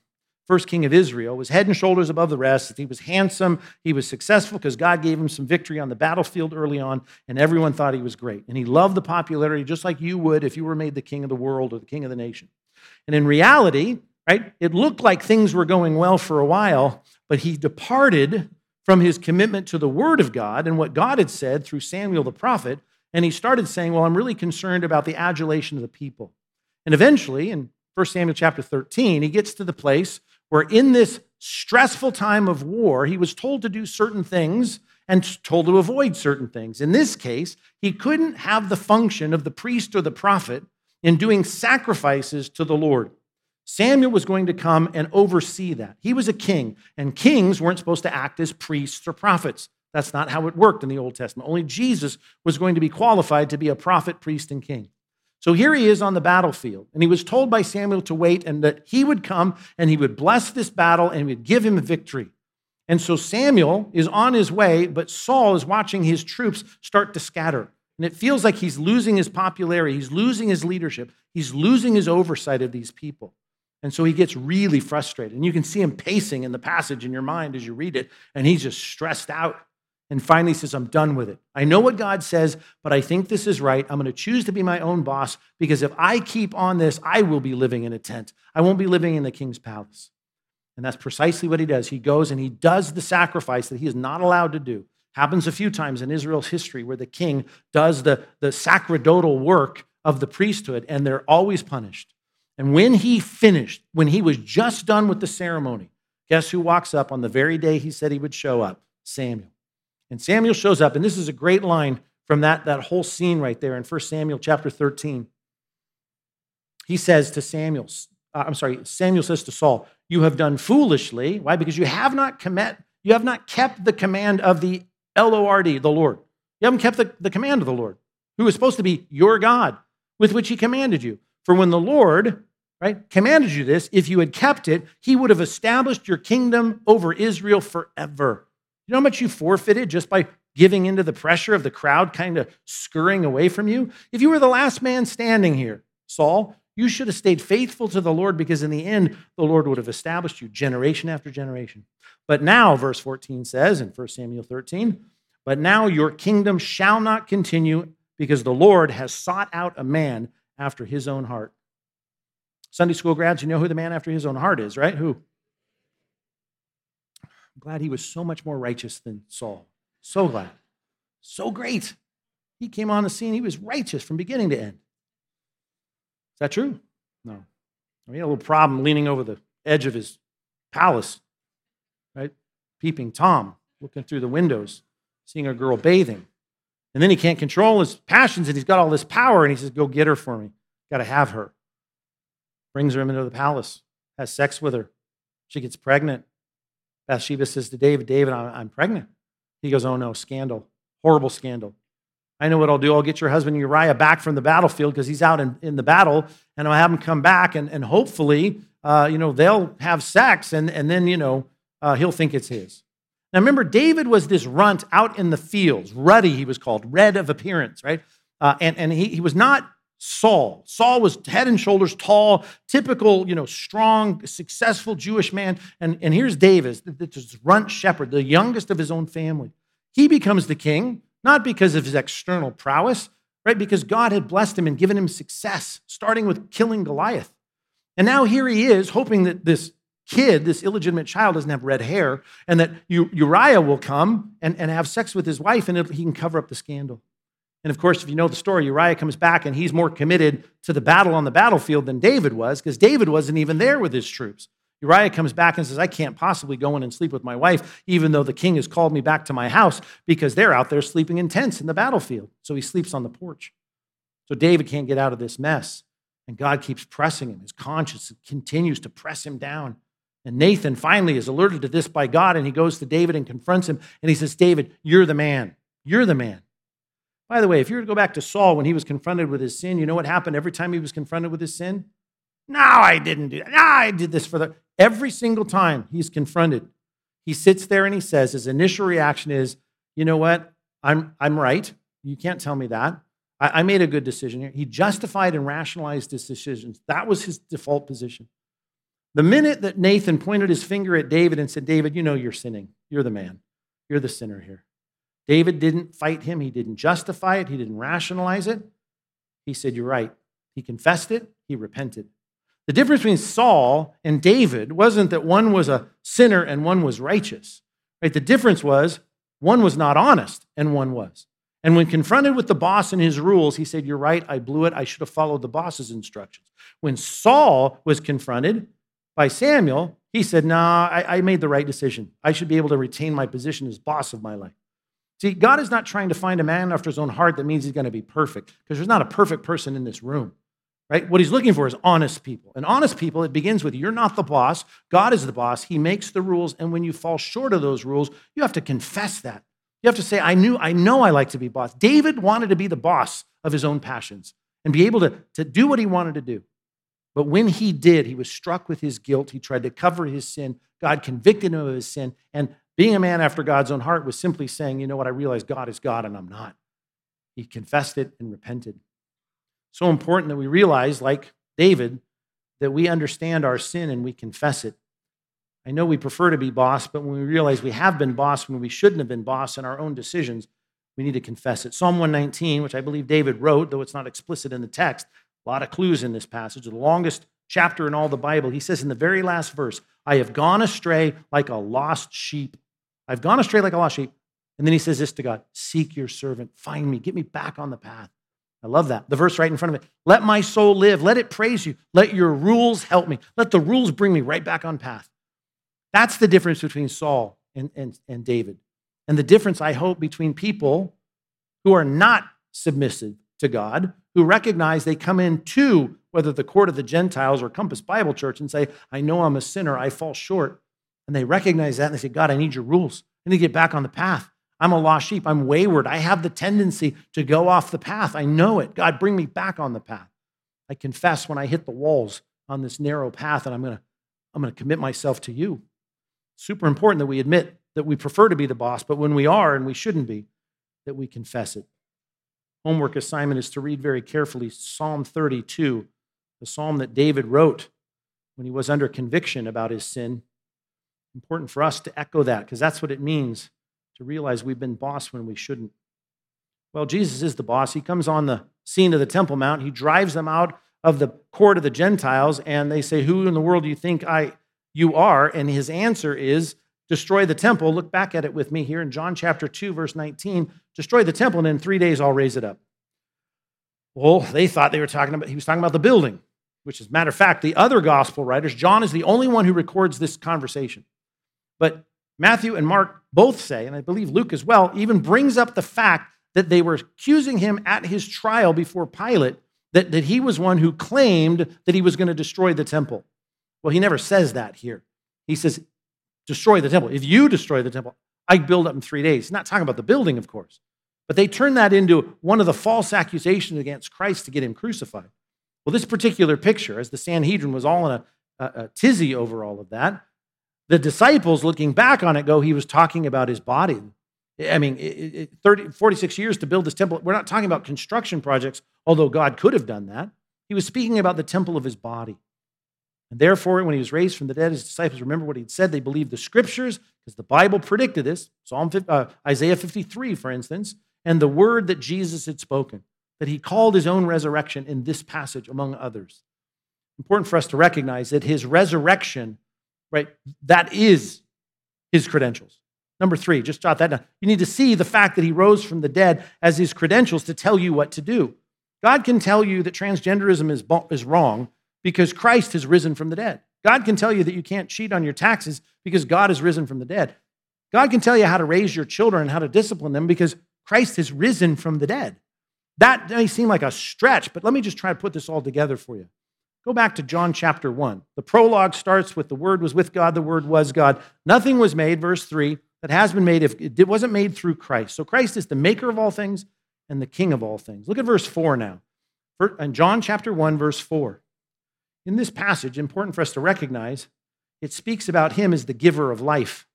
first king of Israel, was head and shoulders above the rest. He was handsome. He was successful because God gave him some victory on the battlefield early on, and everyone thought he was great. And he loved the popularity just like you would if you were made the king of the world or the king of the nation. And in reality, right, it looked like things were going well for a while, but he departed from his commitment to the word of God and what God had said through Samuel the prophet, and he started saying, well, I'm really concerned about the adulation of the people. And eventually, in First Samuel chapter thirteen, he gets to the place where in this stressful time of war, he was told to do certain things and told to avoid certain things. In this case, he couldn't have the function of the priest or the prophet in doing sacrifices to the Lord. Samuel was going to come and oversee that. He was a king, and kings weren't supposed to act as priests or prophets. That's not how it worked in the Old Testament. Only Jesus was going to be qualified to be a prophet, priest, and king. So here he is on the battlefield, and he was told by Samuel to wait and that he would come and he would bless this battle and he would give him victory. And so Samuel is on his way, but Saul is watching his troops start to scatter. And it feels like he's losing his popularity, he's losing his leadership, he's losing his oversight of these people. And so he gets really frustrated. And you can see him pacing in the passage in your mind as you read it, and he's just stressed out. And finally says, I'm done with it. I know what God says, but I think this is right. I'm going to choose to be my own boss because if I keep on this, I will be living in a tent. I won't be living in the king's palace. And that's precisely what he does. He goes and he does the sacrifice that he is not allowed to do. Happens a few times in Israel's history where the king does the, the sacerdotal work of the priesthood, and they're always punished. And when he finished, when he was just done with the ceremony, guess who walks up on the very day he said he would show up? Samuel. And Samuel shows up, and this is a great line from that, that whole scene right there in First Samuel chapter thirteen. He says to Samuel, uh, I'm sorry, Samuel says to Saul, you have done foolishly. Why? Because you have not commit, you have not kept the command of the L O R D, the Lord. You haven't kept the, the command of the Lord, who is supposed to be your God, with which he commanded you. For when the Lord, right, commanded you this, if you had kept it, he would have established your kingdom over Israel forever. You know how much you forfeited just by giving into the pressure of the crowd kind of scurrying away from you? If you were the last man standing here, Saul, you should have stayed faithful to the Lord because in the end, the Lord would have established you generation after generation. But now, verse fourteen says in First Samuel thirteen, but now your kingdom shall not continue because the Lord has sought out a man after his own heart. Sunday school grads, you know who the man after his own heart is, right? Who? I'm glad he was so much more righteous than Saul. So glad. So great. He came on the scene. He was righteous from beginning to end. Is that true? No. He had a little problem leaning over the edge of his palace, right? Peeping Tom, looking through the windows, seeing a girl bathing. And then he can't control his passions, and he's got all this power, and he says, go get her for me. Got to have her. Brings her into the palace, has sex with her. She gets pregnant. Bathsheba says to David, David, I'm pregnant. He goes, oh no, scandal, horrible scandal. I know what I'll do. I'll get your husband Uriah back from the battlefield because he's out in, in the battle, and I'll have him come back, and, and hopefully, uh, you know, they'll have sex, and, and then, you know, uh, he'll think it's his. Now remember, David was this runt out in the fields, ruddy he was called, red of appearance, right? Uh, and and he, he was not Saul. Saul was head and shoulders tall, typical, you know, strong, successful Jewish man. And, and here's David, this runt shepherd, the youngest of his own family. He becomes the king, not because of his external prowess, right? Because God had blessed him and given him success, starting with killing Goliath. And now here he is, hoping that this kid, this illegitimate child, doesn't have red hair, and that Uriah will come and, and have sex with his wife, and it, he can cover up the scandal. And of course, if you know the story, Uriah comes back and he's more committed to the battle on the battlefield than David was, because David wasn't even there with his troops. Uriah comes back and says, I can't possibly go in and sleep with my wife, even though the king has called me back to my house, because they're out there sleeping in tents in the battlefield. So he sleeps on the porch. So David can't get out of this mess. And God keeps pressing him. His conscience continues to press him down. And Nathan finally is alerted to this by God, and he goes to David and confronts him, and he says, David, you're the man. You're the man. By the way, if you were to go back to Saul when he was confronted with his sin, you know what happened every time he was confronted with his sin? No, I didn't do that. No, I did this for the... Every single time he's confronted, he sits there and he says, his initial reaction is, you know what? I'm, I'm right. You can't tell me that. I, I made a good decision here. He justified and rationalized his decisions. That was his default position. The minute that Nathan pointed his finger at David and said, David, you know you're sinning. You're the man. You're the sinner here. David didn't fight him. He didn't justify it. He didn't rationalize it. He said, you're right. He confessed it. He repented. The difference between Saul and David wasn't that one was a sinner and one was righteous. Right? The difference was one was not honest and one was. And when confronted with the boss and his rules, he said, you're right, I blew it. I should have followed the boss's instructions. When Saul was confronted by Samuel, he said, nah, I, I made the right decision. I should be able to retain my position as boss of my life. See, God is not trying to find a man after his own heart that means he's going to be perfect, because there's not a perfect person in this room, right? What he's looking for is honest people. And honest people, it begins with, you're not the boss. God is the boss. He makes the rules. And when you fall short of those rules, you have to confess that. You have to say, I knew, I know I like to be boss. David wanted to be the boss of his own passions and be able to, to do what he wanted to do. But when he did, he was struck with his guilt. He tried to cover his sin. God convicted him of his sin. And being a man after God's own heart was simply saying, you know what, I realize God is God and I'm not. He confessed it and repented. So important that we realize, like David, that we understand our sin and we confess it. I know we prefer to be boss, but when we realize we have been boss when we shouldn't have been boss in our own decisions, we need to confess it. Psalm one nineteen, which I believe David wrote, though it's not explicit in the text, a lot of clues in this passage, the longest chapter in all the Bible. He says in the very last verse, I have gone astray like a lost sheep. I've gone astray like a lost sheep. And then he says this to God, seek your servant, find me, get me back on the path. I love that. The verse right in front of it, let my soul live, let it praise you, let your rules help me, let the rules bring me right back on path. That's the difference between Saul and, and, and David. And the difference, I hope, between people who are not submissive to God, who recognize they come into whether the court of the Gentiles or Compass Bible Church and say, I know I'm a sinner, I fall short. And they recognize that and they say, God, I need your rules. I need to get back on the path. I'm a lost sheep. I'm wayward. I have the tendency to go off the path. I know it. God, bring me back on the path. I confess when I hit the walls on this narrow path, and I'm going to I'm going to commit myself to you. Super important that we admit that we prefer to be the boss, but when we are, and we shouldn't be, that we confess it. Homework assignment is to read very carefully Psalm thirty-two, the psalm that David wrote when he was under conviction about his sin. Important for us to echo that, because that's what it means to realize we've been boss when we shouldn't. Well, Jesus is the boss. He comes on the scene of the Temple Mount. He drives them out of the court of the Gentiles, and they say, who in the world do you think I you are? And his answer is, destroy the temple. Look back at it with me here in John chapter two, verse nineteen. Destroy the temple, and in three days I'll raise it up. Well, they thought they were talking about, he was talking about the building, which as a matter of fact, the other gospel writers, John is the only one who records this conversation. But Matthew and Mark both say, and I believe Luke as well, even brings up the fact that they were accusing him at his trial before Pilate, that, that he was one who claimed that he was going to destroy the temple. Well, he never says that here. He says, destroy the temple. If you destroy the temple, I build up in three days. He's not talking about the building, of course. But they turn that into one of the false accusations against Christ to get him crucified. Well, this particular picture, as the Sanhedrin was all in a, a, a tizzy over all of that, the disciples, looking back on it, go, he was talking about his body. I mean, it, it, thirty, forty-six years to build this temple. We're not talking about construction projects, although God could have done that. He was speaking about the temple of his body. And therefore, when he was raised from the dead, his disciples remember what he'd said. They believed the scriptures, because the Bible predicted this. Psalm uh, Isaiah fifty-three, for instance, and the word that Jesus had spoken, that he called his own resurrection in this passage, among others. Important for us to recognize that his resurrection, right, that is his credentials. Number three, just jot that down. You need to see the fact that he rose from the dead as his credentials to tell you what to do. God can tell you that transgenderism is, is wrong because Christ has risen from the dead. God can tell you that you can't cheat on your taxes because God has risen from the dead. God can tell you how to raise your children and how to discipline them because Christ has risen from the dead. That may seem like a stretch, but let me just try to put this all together for you. Go back to John chapter one. The prologue starts with the Word was with God, the Word was God. Nothing was made, verse three, that has been made if it wasn't made through Christ. So Christ is the maker of all things and the King of all things. Look at verse four now. In John chapter one, verse four. In this passage, important for us to recognize, it speaks about him as the giver of life.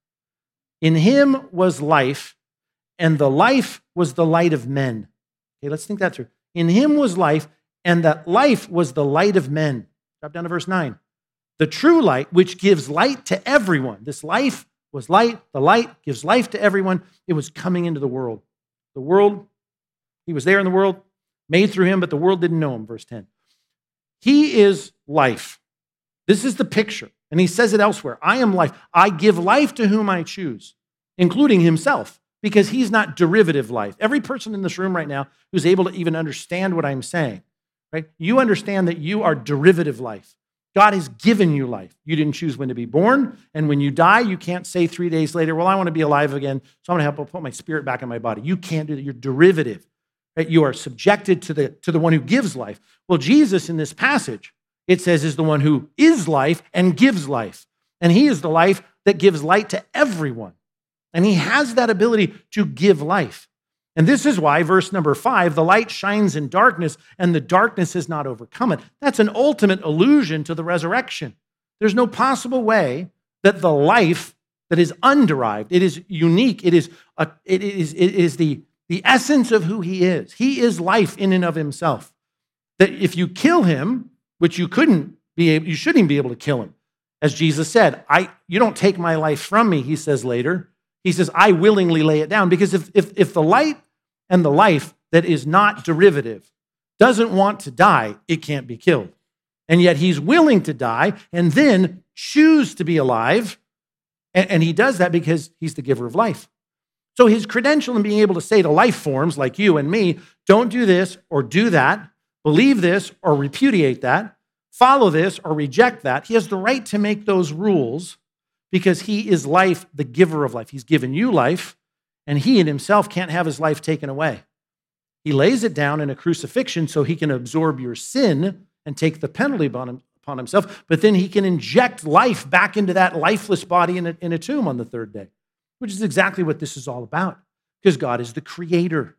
In him was life, and the life was the light of men. Okay, let's think that through. In him was life, and that life was the light of men. Drop down to verse nine. The true light, which gives light to everyone. This life was light. The light gives life to everyone. It was coming into the world. The world, he was there in the world, made through him, but the world didn't know him, verse ten. He is life. This is the picture. And he says it elsewhere. I am life. I give life to whom I choose, including himself, because he's not derivative life. Every person in this room right now who's able to even understand what I'm saying, right? You understand that you are derivative life. God has given you life. You didn't choose when to be born. And when you die, you can't say three days later, well, I want to be alive again, so I'm going to have to put my spirit back in my body. You can't do that. You're derivative. Right? You are subjected to the, to the one who gives life. Well, Jesus in this passage, it says, is the one who is life and gives life. And he is the life that gives light to everyone. And he has that ability to give life. And this is why, verse number five, the light shines in darkness and the darkness has not overcome it. That's an ultimate allusion to the resurrection. There's no possible way that the life that is underived, it is unique, it is, a, it is, it is the, the essence of who he is. He is life in and of himself. That if you kill him, which you couldn't be able, you shouldn't be able to kill him. As Jesus said, I, you don't take my life from me, he says later. He says, I willingly lay it down. Because if, if, if the light and the life that is not derivative doesn't want to die, it can't be killed. And yet he's willing to die and then choose to be alive. And, and he does that because he's the giver of life. So his credential in being able to say to life forms like you and me, don't do this or do that, believe this or repudiate that, follow this or reject that. He has the right to make those rules because he is life, the giver of life. He's given you life, and he in himself can't have his life taken away. He lays it down in a crucifixion so he can absorb your sin and take the penalty upon himself, but then he can inject life back into that lifeless body in a, in a tomb on the third day, which is exactly what this is all about, because God is the creator.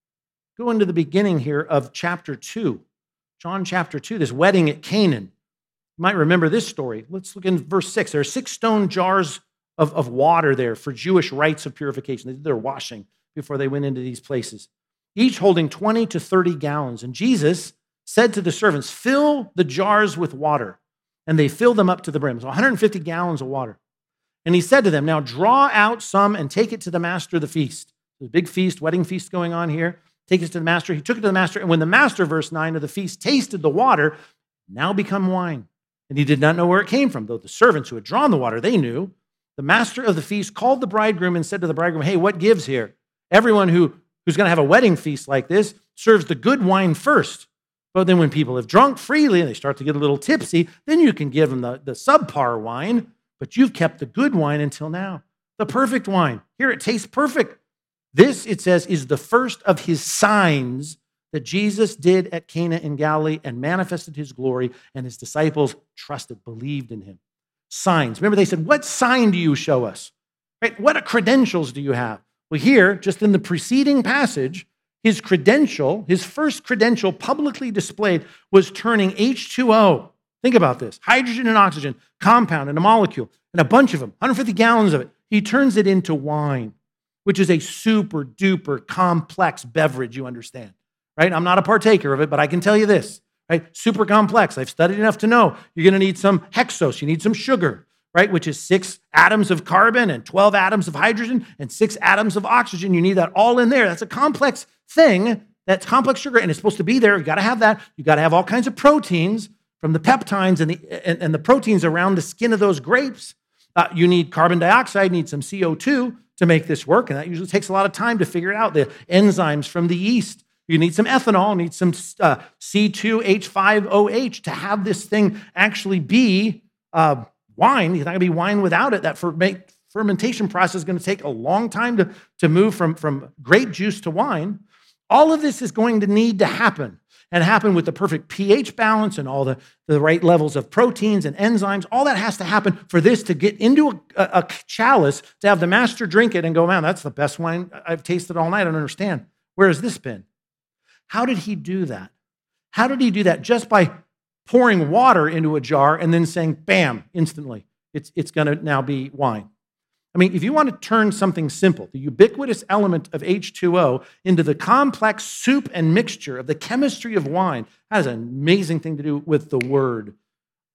Go into the beginning here of chapter two, John chapter two, this wedding at Canaan. You might remember this story. Let's look in verse six. There are six stone jars of, of water there for Jewish rites of purification. They did their washing before they went into these places, each holding twenty to thirty gallons. And Jesus said to the servants, fill the jars with water. And they filled them up to the brim. So one hundred fifty gallons of water. And he said to them, now draw out some and take it to the master of the feast. There's a big feast, wedding feast going on here. Take it to the master. He took it to the master. And when the master, verse nine of the feast, tasted the water, now become wine. And he did not know where it came from, though the servants who had drawn the water, they knew. The master of the feast called the bridegroom and said to the bridegroom, hey, what gives here? Everyone who, who's going to have a wedding feast like this serves the good wine first. But then when people have drunk freely and they start to get a little tipsy, then you can give them the, the subpar wine, but you've kept the good wine until now, the perfect wine. Here it tastes perfect. This, it says, is the first of his signs that Jesus did at Cana in Galilee and manifested his glory, and his disciples trusted, believed in him. Signs. Remember, they said, what sign do you show us? Right? What credentials do you have? Well, here, just in the preceding passage, his credential, his first credential publicly displayed was turning H two O. Think about this. Hydrogen and oxygen, compound and a molecule, and a bunch of them, one hundred fifty gallons of it. He turns it into wine, which is a super duper complex beverage, you understand. Right? I'm not a partaker of it, but I can tell you this, right? Super complex. I've studied enough to know you're going to need some hexose. You need some sugar, right? Which is six atoms of carbon and twelve atoms of hydrogen and six atoms of oxygen. You need that all in there. That's a complex thing. That's complex sugar, and it's supposed to be there. You got to have that. You got to have all kinds of proteins from the peptides and the, and, and the proteins around the skin of those grapes. Uh, you need carbon dioxide, you need some C O two to make this work, and that usually takes a lot of time to figure it out. The enzymes from the yeast. You need some ethanol, you need some uh, C two H five O H to have this thing actually be uh, wine. It's not going to be wine without it. That fer- fermentation process is going to take a long time to, to move from, from grape juice to wine. All of this is going to need to happen, and happen with the perfect pH balance and all the, the right levels of proteins and enzymes. All that has to happen for this to get into a, a, a chalice, to have the master drink it and go, man, that's the best wine I've tasted all night. I don't understand. Where has this been? How did he do that? How did he do that? Just by pouring water into a jar and then saying, bam, instantly, it's, it's going to now be wine. I mean, if you want to turn something simple, the ubiquitous element of H two O, into the complex soup and mixture of the chemistry of wine, that is an amazing thing to do with the word.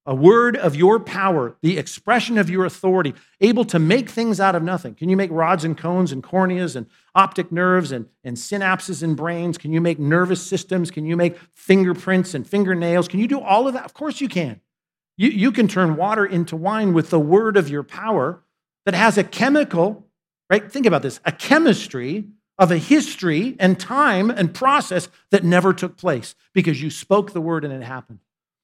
A word of your power, the expression of your authority, able to make things out of nothing. Can you make rods and cones and corneas and optic nerves and, and synapses in brains? Can you make nervous systems? Can you make fingerprints and fingernails? Can you do all of that? Of course you can. You, you can turn water into wine with the word of your power that has a chemical, right? Think about this, a chemistry of a history and time and process that never took place because you spoke the word and it happened.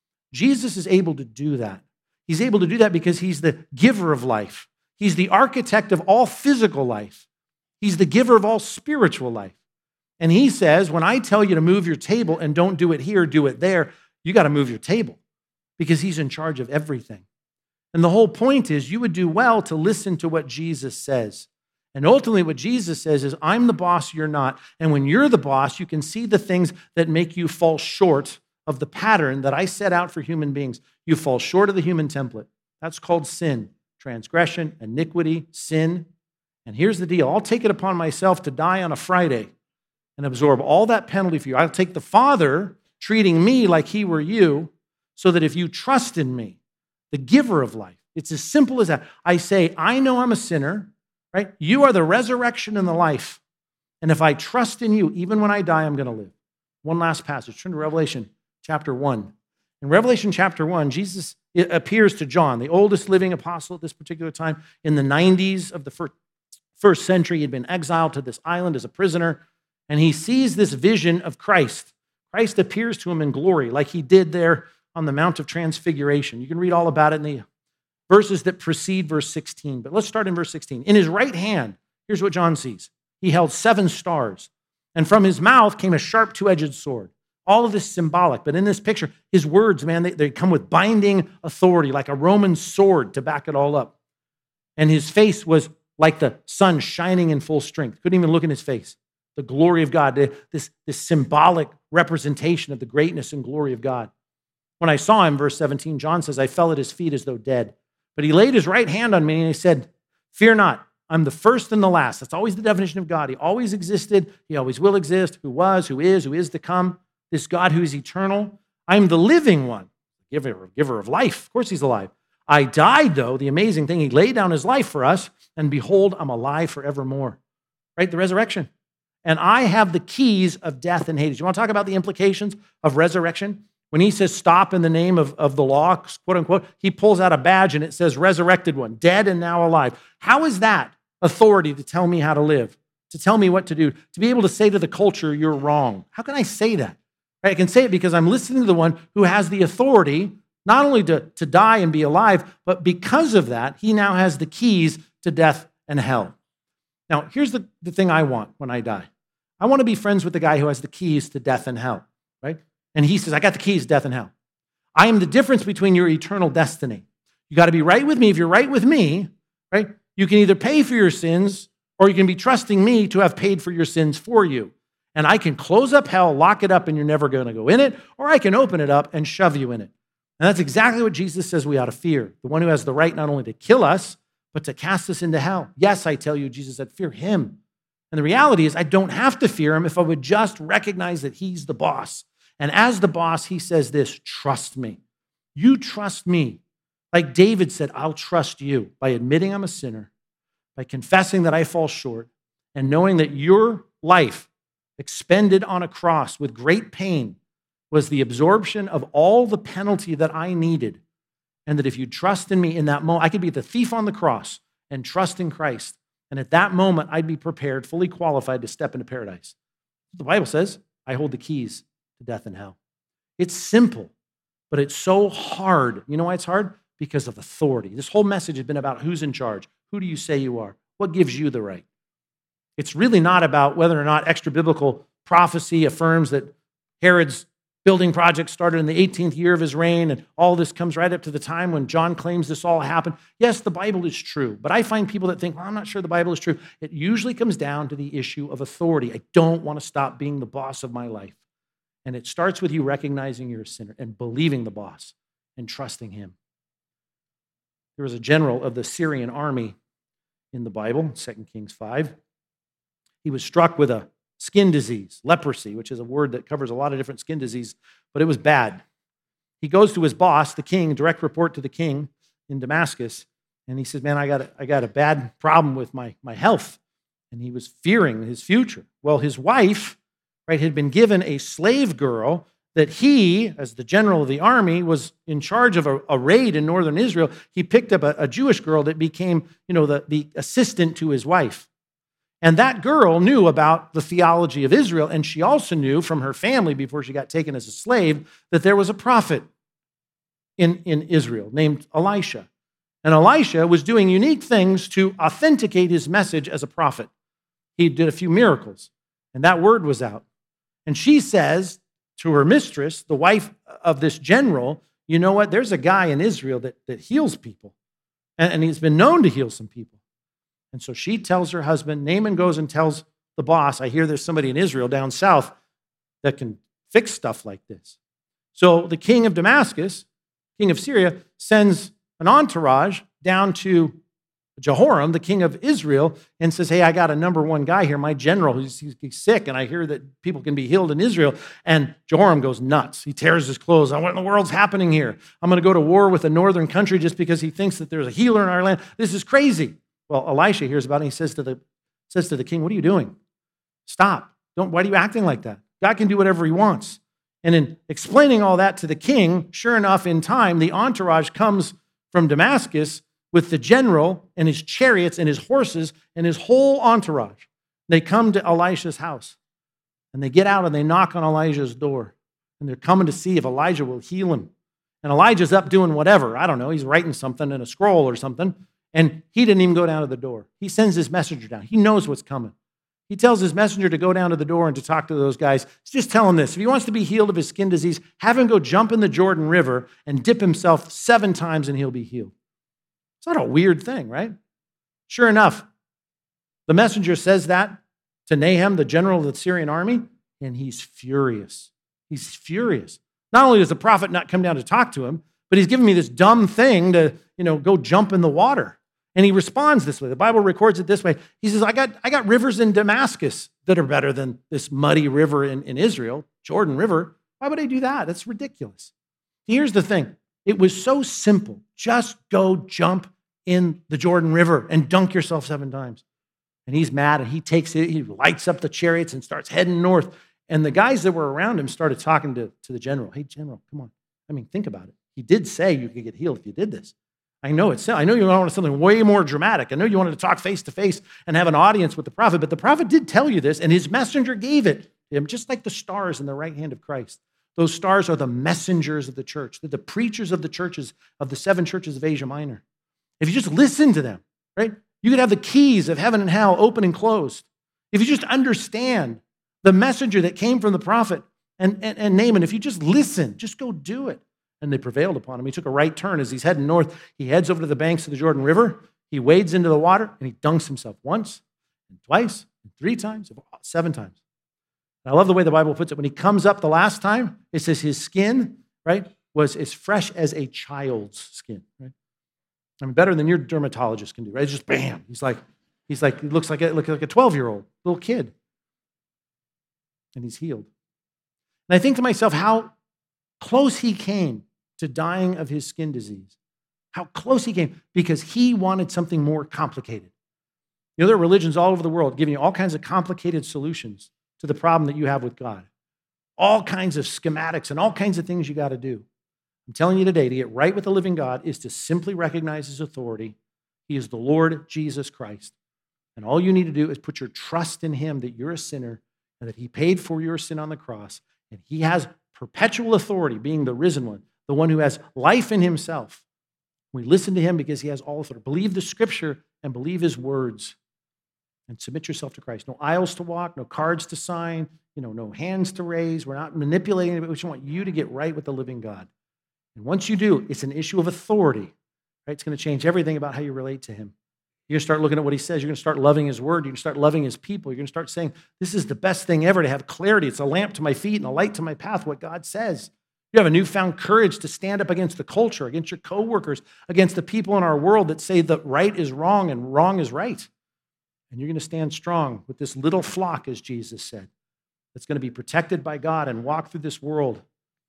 Jesus is able to do that. He's able to do that because he's the giver of life. He's the architect of all physical life. He's the giver of all spiritual life. And he says, when I tell you to move your table and don't do it here, do it there, you got to move your table because he's in charge of everything. And the whole point is you would do well to listen to what Jesus says. And ultimately what Jesus says is, I'm the boss, you're not. And when you're the boss, you can see the things that make you fall short of the pattern that I set out for human beings. You fall short of the human template. That's called sin, transgression, iniquity, sin. And here's the deal. I'll take it upon myself to die on a Friday and absorb all that penalty for you. I'll take the Father treating me like he were you so that if you trust in me, the giver of life, it's as simple as that. I say, I know I'm a sinner, right? You are the resurrection and the life. And if I trust in you, even when I die, I'm going to live. One last passage. Turn to Revelation chapter one. In Revelation chapter one, Jesus appears to John, the oldest living apostle at this particular time. In the nineties of the first, first century, he had been exiled to this island as a prisoner, and he sees this vision of Christ. Christ appears to him in glory, like he did there on the Mount of Transfiguration. You can read all about it in the verses that precede verse sixteen. But let's start in verse sixteen. In his right hand, here's what John sees. He held seven stars, and from his mouth came a sharp two-edged sword. All of this symbolic, but in this picture, his words, man, they, they come with binding authority, like a Roman sword to back it all up. And his face was like the sun shining in full strength. Couldn't even look in his face. The glory of God, this, this symbolic representation of the greatness and glory of God. When I saw him, verse seventeen, John says, I fell at his feet as though dead. But he laid his right hand on me and he said, fear not, I'm the first and the last. That's always the definition of God. He always existed. He always will exist. Who was, who is, who is to come. This God who is eternal. I'm the living one, giver, giver of life. Of course he's alive. I died, though. The amazing thing, he laid down his life for us, and behold, I'm alive forevermore. Right? The resurrection. And I have the keys of death and Hades. You want to talk about the implications of resurrection? When he says stop in the name of, of the law, quote unquote, he pulls out a badge and it says resurrected one, dead and now alive. How is that authority to tell me how to live, to tell me what to do, to be able to say to the culture, you're wrong? How can I say that? I can say it because I'm listening to the one who has the authority not only to, to die and be alive, but because of that, he now has the keys to death and hell. Now, here's the, the thing I want when I die. I want to be friends with the guy who has the keys to death and hell, right? And he says, I got the keys to death and hell. I am the difference between your eternal destiny. You got to be right with me. If you're right with me, right, you can either pay for your sins or you can be trusting me to have paid for your sins for you. And I can close up hell, lock it up, and you're never going to go in it, or I can open it up and shove you in it. And that's exactly what Jesus says we ought to fear. The one who has the right not only to kill us, but to cast us into hell. Yes, I tell you, Jesus said, fear him. And the reality is I don't have to fear him if I would just recognize that he's the boss. And as the boss, he says this, trust me. You trust me. Like David said, I'll trust you by admitting I'm a sinner, by confessing that I fall short, and knowing that your life expended on a cross with great pain was the absorption of all the penalty that I needed. And that if you trust in me in that moment, I could be the thief on the cross and trust in Christ. And at that moment, I'd be prepared, fully qualified to step into paradise. The Bible says, I hold the keys to death and hell. It's simple, but it's so hard. You know why it's hard? Because of authority. This whole message has been about who's in charge. Who do you say you are? What gives you the right? It's really not about whether or not extra-biblical prophecy affirms that Herod's building project started in the eighteenth year of his reign, and all this comes right up to the time when John claims this all happened. Yes, the Bible is true, but I find people that think, well, I'm not sure the Bible is true. It usually comes down to the issue of authority. I don't want to stop being the boss of my life. And it starts with you recognizing you're a sinner and believing the boss and trusting him. There was a general of the Syrian army in the Bible, Second Kings five. He was struck with a skin disease, leprosy, which is a word that covers a lot of different skin disease, but it was bad. he goes to his boss, the king, direct report to the king in Damascus, and he says, man, I got a, I got a bad problem with my, my health. And he was fearing his future. Well, his wife, right, had been given a slave girl that he, as the general of the army, was in charge of a, a raid in northern Israel. He picked up a, a Jewish girl that became, you know, the, the assistant to his wife. And that girl knew about the theology of Israel, and she also knew from her family before she got taken as a slave that there was a prophet in, in Israel named Elisha. And Elisha was doing unique things to authenticate his message as a prophet. He did a few miracles, and that word was out. And she says to her mistress, the wife of this general, you know what? There's a guy in Israel that, that heals people, and, and he's been known to heal some people. And so she tells her husband, Naaman goes and tells the boss, I hear there's somebody in Israel down south that can fix stuff like this. So the king of Damascus, king of Syria, sends an entourage down to Jehoram, the king of Israel, and says, hey, I got a number one guy here, my general, he's, he's sick, and I hear that people can be healed in Israel. And Jehoram goes nuts. He tears his clothes. What in the world's happening here? I'm going to go to war with a northern country just because he thinks that there's a healer in our land. This is crazy. Well, Elisha hears about it, and he says to the, says to the king, what are you doing? Stop. Don't. Why are you acting like that? God can do whatever he wants. And in explaining all that to the king, sure enough, in time, the entourage comes from Damascus with the general and his chariots and his horses and his whole entourage. They come to Elisha's house, and they get out and they knock on Elijah's door, and they're coming to see if Elijah will heal him. And Elijah's up doing whatever. I don't know. He's writing something in a scroll or something, and he didn't even go down to the door. He sends his messenger down. He knows what's coming. He tells his messenger to go down to the door and to talk to those guys. Just tell him this. If he wants to be healed of his skin disease, have him go jump in the Jordan River and dip himself seven times and he'll be healed. It's not a weird thing, right? Sure enough, the messenger says that to Nahum, the general of the Syrian army, and he's furious. He's furious. Not only does the prophet not come down to talk to him, but he's giving me this dumb thing to, you know, go jump in the water. And he responds this way. The Bible records it this way. He says, I got, I got rivers in Damascus that are better than this muddy river in, in Israel, Jordan River. Why would I do that? That's ridiculous. Here's the thing. It was so simple. Just go jump in the Jordan River and dunk yourself seven times. And he's mad, and he takes it, he lights up the chariots and starts heading north. And the guys that were around him started talking to, to the general. Hey, general, come on. I mean, think about it. He did say you could get healed if you did this. I know it's, I know you wanted something way more dramatic. I know you wanted to talk face to face and have an audience with the prophet, but the prophet did tell you this, and his messenger gave it to him, just like the stars in the right hand of Christ. Those stars are the messengers of the church. They're the preachers of the churches, of the seven churches of Asia Minor. If you just listen to them, right, you could have the keys of heaven and hell open and closed. If you just understand the messenger that came from the prophet and, and, and Naaman, if you just listen, just go do it. And they prevailed upon him. He took a right turn as he's heading north. He heads over to the banks of the Jordan River. He wades into the water, and he dunks himself once, and twice, and three times, seven times. And I love the way the Bible puts it. When he comes up the last time, it says his skin, right, was as fresh as a child's skin, right? I mean, better than your dermatologist can do, right? It's just bam. He's like, he's like, he looks like a, like a twelve-year-old little kid. And he's healed. And I think to myself, how close he came to dying of his skin disease. How close he came, because he wanted something more complicated. You know, there are religions all over the world giving you all kinds of complicated solutions to the problem that you have with God. All kinds of schematics and all kinds of things you got to do. I'm telling you today, to get right with the living God is to simply recognize his authority. He is the Lord Jesus Christ. And all you need to do is put your trust in him that you're a sinner and that he paid for your sin on the cross. And he has perpetual authority, being the risen one, the one who has life in himself. We listen to him because he has all authority. Believe the scripture and believe his words and submit yourself to Christ. No aisles to walk, no cards to sign, you know, no hands to raise. We're not manipulating anybody. We just want you to get right with the living God. And once you do, it's an issue of authority, right? It's going to change everything about how you relate to him. You're going to start looking at what he says. You're going to start loving his word. You're going to start loving his people. You're going to start saying, this is the best thing ever to have clarity. It's a lamp to my feet and a light to my path, what God says. You have a newfound courage to stand up against the culture, against your coworkers, against the people in our world that say that right is wrong and wrong is right. And you're going to stand strong with this little flock, as Jesus said, that's going to be protected by God and walk through this world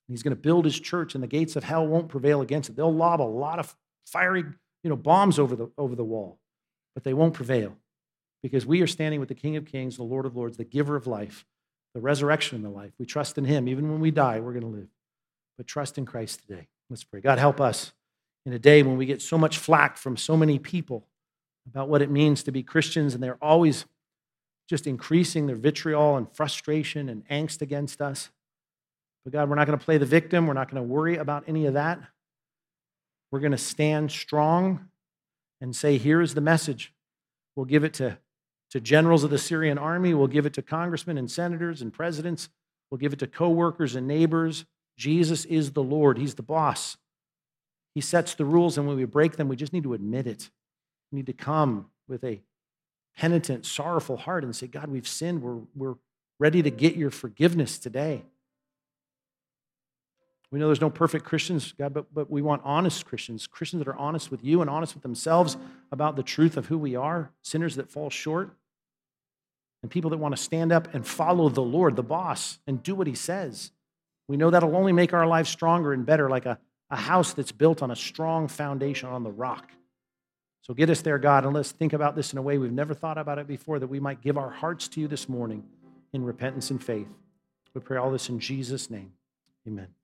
He's going to build his church, and the gates of hell won't prevail against it. They'll lob a lot of fiery, you know, bombs over the, over the wall, but they won't prevail because we are standing with the King of Kings, the Lord of Lords, the giver of life, the resurrection and the life. We trust in him. Even when we die, we're going to live. But trust in Christ today. Let's pray. God, help us in a day when we get so much flack from so many people about what it means to be Christians, and they're always just increasing their vitriol and frustration and angst against us. But God, we're not going to play the victim. We're not going to worry about any of that. We're going to stand strong and say, here is the message. We'll give it to, to generals of the Syrian army. We'll give it to congressmen and senators and presidents. We'll give it to coworkers and neighbors. Jesus is the Lord. He's the boss. He sets the rules, and when we break them, we just need to admit it. We need to come with a penitent, sorrowful heart and say, God, we've sinned. We're, we're ready to get your forgiveness today. We know there's no perfect Christians, God, but, but we want honest Christians, Christians that are honest with you and honest with themselves about the truth of who we are, sinners that fall short, and people that want to stand up and follow the Lord, the boss, and do what he says. We know that'll only make our lives stronger and better, like a, a house that's built on a strong foundation on the rock. So get us there, God, and let's think about this in a way we've never thought about it before, that we might give our hearts to you this morning in repentance and faith. We pray all this in Jesus' name. Amen.